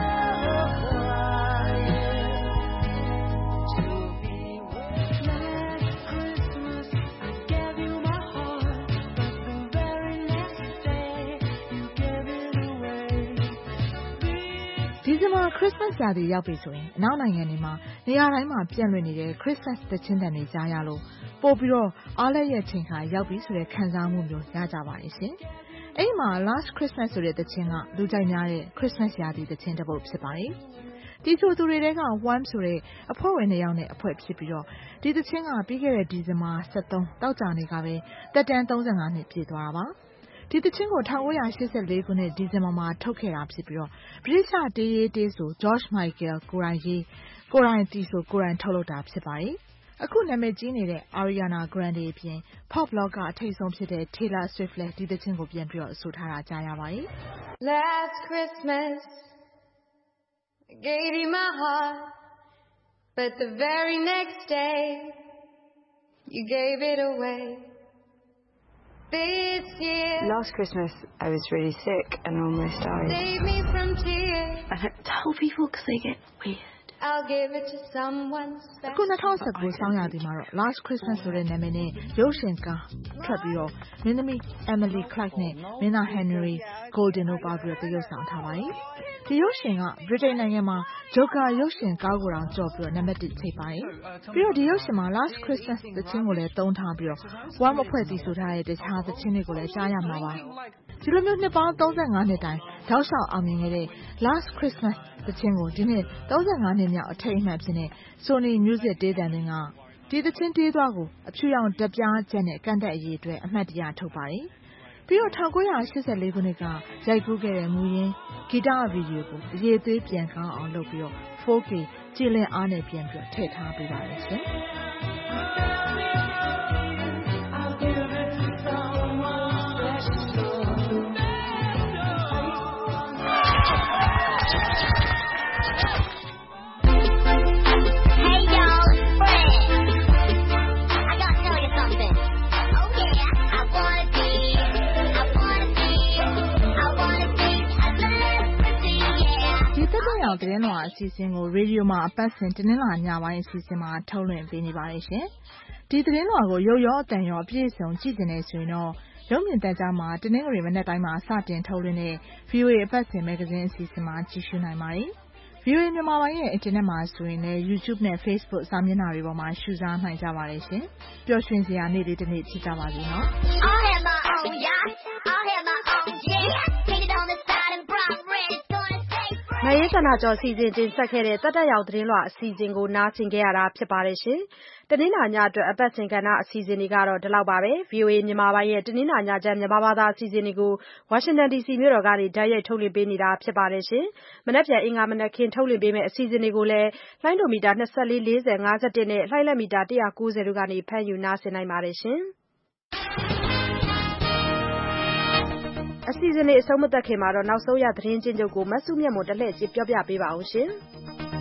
ဒီဇင်ဘာခရစ်စမတ်ရာသီရောက်ပြီဆိုရင်အနောက်နိုင်ငံတွေမှာနေရာတိုင်းမှာပြန့်လွင့်နေတဲ့ခရစ်စမတ်သီချင်းသံတွေကြားရလို့ပို့ပြီးတော့အားလည်းရဲ့ချိန်ခါရောက်ပြီဆိုတဲ့ခံစားမှုမျိုးရကြပါတယ်ရှင်။အဲ့မှာ Last Christmas ဆိုတဲ့သချင်းကလူကြိုက်များတဲ့ Christmas ရာသီသချင်းတစ်ပုဒ်ဖြစ်ပါတယ်ဒီဆိုသူတွေထဲက One ဆိုတဲ့အဖွဲ့ဝင်2ယောက်နဲ့အဖွဲ့ဖြစ်ပြီးတော့ဒီသချင်းကပြီးခဲ့တဲ့ဒီဇင်ဘာ23တောက်ကြနေကပဲတက်တန်း35နှစ်ပြည့်သွားတာပါဒီသချင်းကို1984ခုနှစ်ဒီဇင်ဘာမှာထုတ်ခဲ့တာဖြစ်ပြီးတော့ဗြိတိသျှတေးရေးတေးဆို George Michael ကိုယ်တိုင်ရေးကိုယ်တိုင်တီးဆိုကိုယ်တိုင်ထုတ်လုပ်တာဖြစ်ပါတယ်အခုနာမည်ကြီးနေတဲ့ Ariana Grande အပြင် Pop လောကအထိတ်ဆုံးဖြစ်တဲ့ Taylor Swift လည်းဒီသချင်းကိုပြန်ပြီးတော့ဆိုထားတာကြားရပါတယ် Last Christmas I gave you my heart but the very next day you gave it away This year Last Christmas I was really sick and almost died Save me from tears I don't tell people because they get weird I'll give it to someone special အခု2019ဆောင်းရာသီမှာတော့ Last Christmas ဆိုတဲ့နာမည်နဲ့ရုပ်ရှင်ကားထွက်ပြီးတော့မင်းသမီး Emily Clark နဲ့မင်းသား Henry Golden တို့ပါပြီးတော့တရုပ်ဆောင်ထားပါတယ်ဒီရုပ်ရှင်ကဗြိတိန်နိုင်ငံမှာ Joker ရုပ်ရှင်ကားကိုတောင်ကြော်ပြီးတော့နံပါတ်1ချိန်ပါတယ်ပြီးတော့ဒီရုပ်ရှင်မှာ Last Christmas သချင်းကိုလည်းသုံးထားပြီးတော့ One အဖွဲ့တီးဆိုထားတဲ့တခြားသချင်းတွေကိုလည်းကြားရမှာပါဒီလိုမျိုးနှစ်ပေါင်း35နှစ်တိုင်တောက်လျှောက်အောင်မြင်ခဲ့တဲ့ Last Christmas သချင်းကိုဒီနှစ်35နှစ်မြောက်အထိမ်းအမှတ်ဖြစ်နေ Sony Music တေးသံတင်ကဒီသချင်းတေးသွားကိုအဖြူရောင်ဓာတ်ပြားချက်နဲ့ကန်တက်အရေးအတွက်အမှတ်တရထုတ်ပါတယ်ပြီးတော့1984ခုနှစ်ကရိုက်ကူးခဲ့တဲ့မူရင်းဂီတဗီဒီယိုကိုအရေးသွေးပြန်ကောင်းအောင်လုပ်ပြီးတော့ 4K ကြည်လင်အားနဲ့ပြန်ပြီးတော့ထည့်ထားပေးပါတယ်ရှင်သတင်းလွှာအစီအစဉ်ကိုရေဒီယိုမှာအပတ်စဉ်တင်းလာညပိုင်းအစီအစဉ်မှာထုတ်လွှင့်ပေးနေပါတယ်ရှင်။ဒီသတင်းလွှာကိုရုပ်ရောအသံရောအပြည့်အစုံကြည့်နေဆိုရင်တော့ရုပ်မြင်သံကြားမှာတင်းငွေမနေ့တိုင်းမှာစတင်ထုတ်လွှင့်တဲ့ VOA အပတ်စဉ်မဂ္ဂဇင်းအစီအစဉ်မှာကြည့်ရှုနိုင်ပါတယ်။ VOA မြန်မာပိုင်းရဲ့အင်တာနက်မှာဆိုရင်လည်း YouTube နဲ့ Facebook စာမျက်နှာတွေပေါ်မှာရှုစားနိုင်ကြပါတယ်ရှင်။ပျော်ရွှင်စရာနေ့လေးတစ်နေ့ဖြစ်ကြပါစေနော်။ I'll have my own yacht. I'll have my own jet. Painted on the side and bright red. နိုင်ရေးစနာကျော်စီစဉ်တင်ဆက်ခဲ့တဲ့တက်တက်ရောက်သတင်းလွှာအစီအစဉ်ကိုနားဆင်ခဲ့ရတာဖြစ်ပါတယ်ရှင်။တနင်္လာညအတွက်အပတ်စဉ်ကဏ္ဍအစီအစဉ်တွေကတော့ဒီလောက်ပါပဲ။ VOA မြန်မာပိုင်းရဲ့တနင်္လာညချမ်းမြန်မာဘာသာအစီအစဉ်တွေကို Washington DC မြို့တော်ကနေတိုက်ရိုက်ထုတ်လွှင့်ပေးနေတာဖြစ်ပါတယ်ရှင်။မနက်ဖြန်အင်္ဂါမနက်ခင်းထုတ်လွှင့်ပေးမယ့်အစီအစဉ်တွေကိုလည်းလိုင်းဒိုမီတာ24 40 51နဲ့လှိုင်းလက်မီတာ190တို့ကနေဖမ်းယူနားဆင်နိုင်ပါတယ်ရှင်။အစီအစဉ်လေးအဆုံးမသတ်ခင်မှာတော့နောက်ဆုံးရသတင်းချင်းချုပ်ကိုမဆုမြတ်မွန်တလှည့်ပြောပြပေးပါအောင်ရှင်။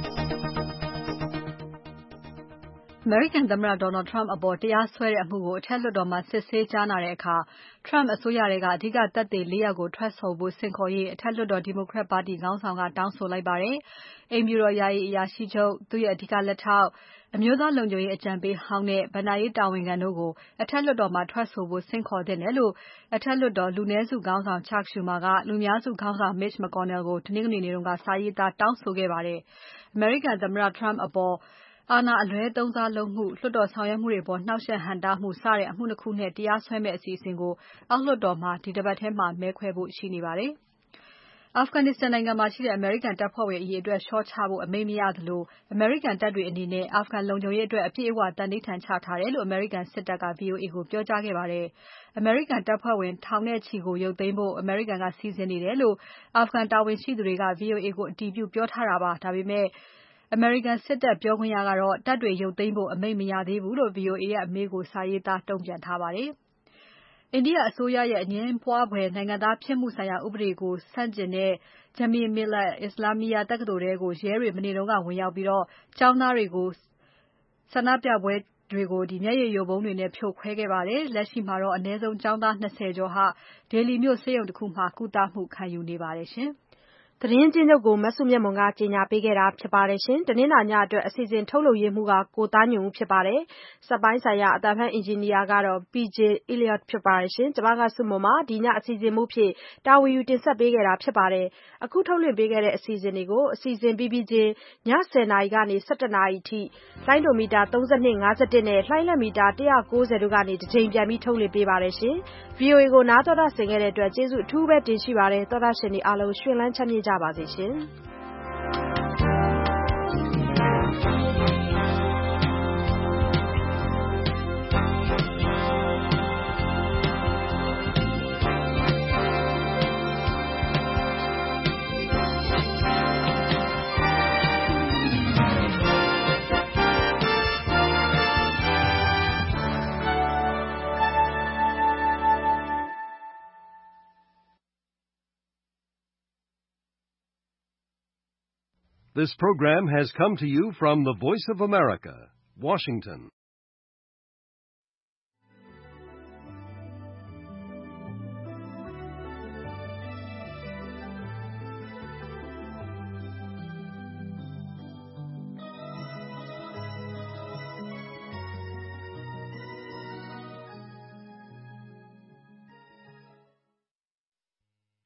American သမ္မတ Donald Trump အပေါ်တရားစွဲတဲ့အမှုကိုအထက်လွှတ်တော်မှာစစ်ဆေးကြားနာတဲ့အခါ Trump အစိုးရထဲကအဓိကသက်သေ4ယောက်ကိုထွက်ဆိုဖို့ဆင့်ခေါ်ရေးအထက်လွှတ်တော် Democrat ပါတီခေါင်းဆောင်ကတောင်းဆိုလိုက်ပါတယ်။အိမ်ဖြူတော်ယာယီအရာရှိချုပ်သူ့ရဲ့အဓိကလက်ထောက်အမျိုးသားလုံခြုံရေးအကြံပေးဟောင်းနဲ့ဘဏ္ဍာရေးတာဝန်ခံတို့ကိုအထက်လွှတ်တော်မှာထွက်ဆိုဖို့ဆင့်ခေါ်တဲ့တယ်လို့အထက်လွှတ်တော်လူနည်းစုခေါင်းဆောင် Chuck Schumer ကလူများစုခေါင်းဆောင် Mitch McConnell ကိုတနင်္ဂနွေနေ့ကစာရေးသားတောင်းဆိုခဲ့ပါတယ်။ American သမ္မတ Trump အပေါ်အာဏာအလွဲသုံးစားလုပ်မှုလွှတ်တော်ဆောင်ရွက်မှုတွေပေါ်နှောက်ယှက်ဟန့်တားမှုစတဲ့အမှု2ခုနဲ့တရားစွဲမယ့်အစီအစဉ်ကိုအောက်လွှတ်တော်မှာဒီတစ်ပတ်ထဲမှာမဲခွဲဖို့ရှိနေပါတယ်။ Afghanistan နိုင်ငံမှာရှိတဲ့ American တပ်ဖွဲ့ဝင်အရေးအတွက်လျှော့ချဖို့အမိန့်မရသလို American တပ်တွေအနေနဲ့ Afghan လုံခြုံရေးအတွက်အပြည့်အဝတန်ဋိဌာန်ချထားတယ်လို့ American စစ်တပ်က VOA ကိုပြောကြားခဲ့ပါတယ်။ American တပ်ဖွဲ့ဝင်ထောင်နဲ့ချီကိုရုပ်သိမ်းဖို့ American ကစီစဉ်နေတယ်လို့ Afghan တာဝန်ရှိသူတွေက VOA ကိုအတည်ပြုပြောထားတာပါ။ဒါပေမဲ့American စစ်တပ်ပြောခွင့်ရကတော့တပ်တွေရုပ်သိမ်းဖို့အမိန့်မရသေးဘူးလို့ VOA ရဲ့အမေးကိုစာရေးသားတုံ့ပြန်ထားပါတယ်။ India အစိုးရရဲ့အငြင်းပွားဖွယ်နိုင်ငံသားဖြစ်မှုဆိုင်ရာဥပဒေကိုဆန့်ကျင်တဲ့ Jamia Millia Islamia တက္ကသိုလ်ထဲကိုရဲတွေမနေ့ကဝင်ရောက်ပြီးကျောင်းသားဆန္ဒပြပွဲတွေကိုမျက်ရည်ယိုဗုံးတွေနဲ့ဖြိုခွဲခဲ့ပါတယ်။လက်ရှိမှာတော့အနည်းဆုံးကျောင်းသား20ကျော်ဟာ Delhi မြို့ဆေးရုံတစ်ခုမှာကုသမှုခံယူနေပါတယ်ရှင်။သတင်းချင်းချုပ်ကိုမဆုမြတ်မွန်ကကြေညာပေးခဲ့တာဖြစ်ပါတယ်ရှင်။တနင်္လာညအတွက်အစီအစဉ်ထုတ်လုပ်ရေးမှူးကကိုသားညွန့်ဦးဖြစ်ပါတယ်။စက်ပိုင်းဆိုင်ရာအသံဖတ်အင်ဂျင်နီယာကတော့ PJ Elliot ဖြစ်ပါတယ်ရှင်။ကျွန်မကဆုမွန်ပါဒီညအစီအစဉ်မှူးဖြစ်တာဝန်ယူတင်ဆက်ပေးခဲ့တာဖြစ်ပါတယ်။အခုထုတ်လွှင့်ပေးခဲ့တဲ့အစီအစဉ်တွေကိုအစီအစဉ်ပြီးချင်းည10:00နာရီကနေ17:00နာရီထိလိုင်းဒိုမီတာ32 51နဲ့လှိုင်းလက်မီတာ190တို့ကနေတစ်ချိန်ပြန်ပြီးထုတ်လွှင့်ပေးပါတယ်ရှင်။ VOA ကိုနားတော်တာဆင်ခဲ့တဲ့အတွက်ကျေးဇူးအထူးပဲတင်ရှိပါတယ်။သောတာရှင်တွေအားလုံးရှင်လန်းချမ်းမြေ့ကြပါစေရှင်။ This program has come to you from the Voice of America, Washington.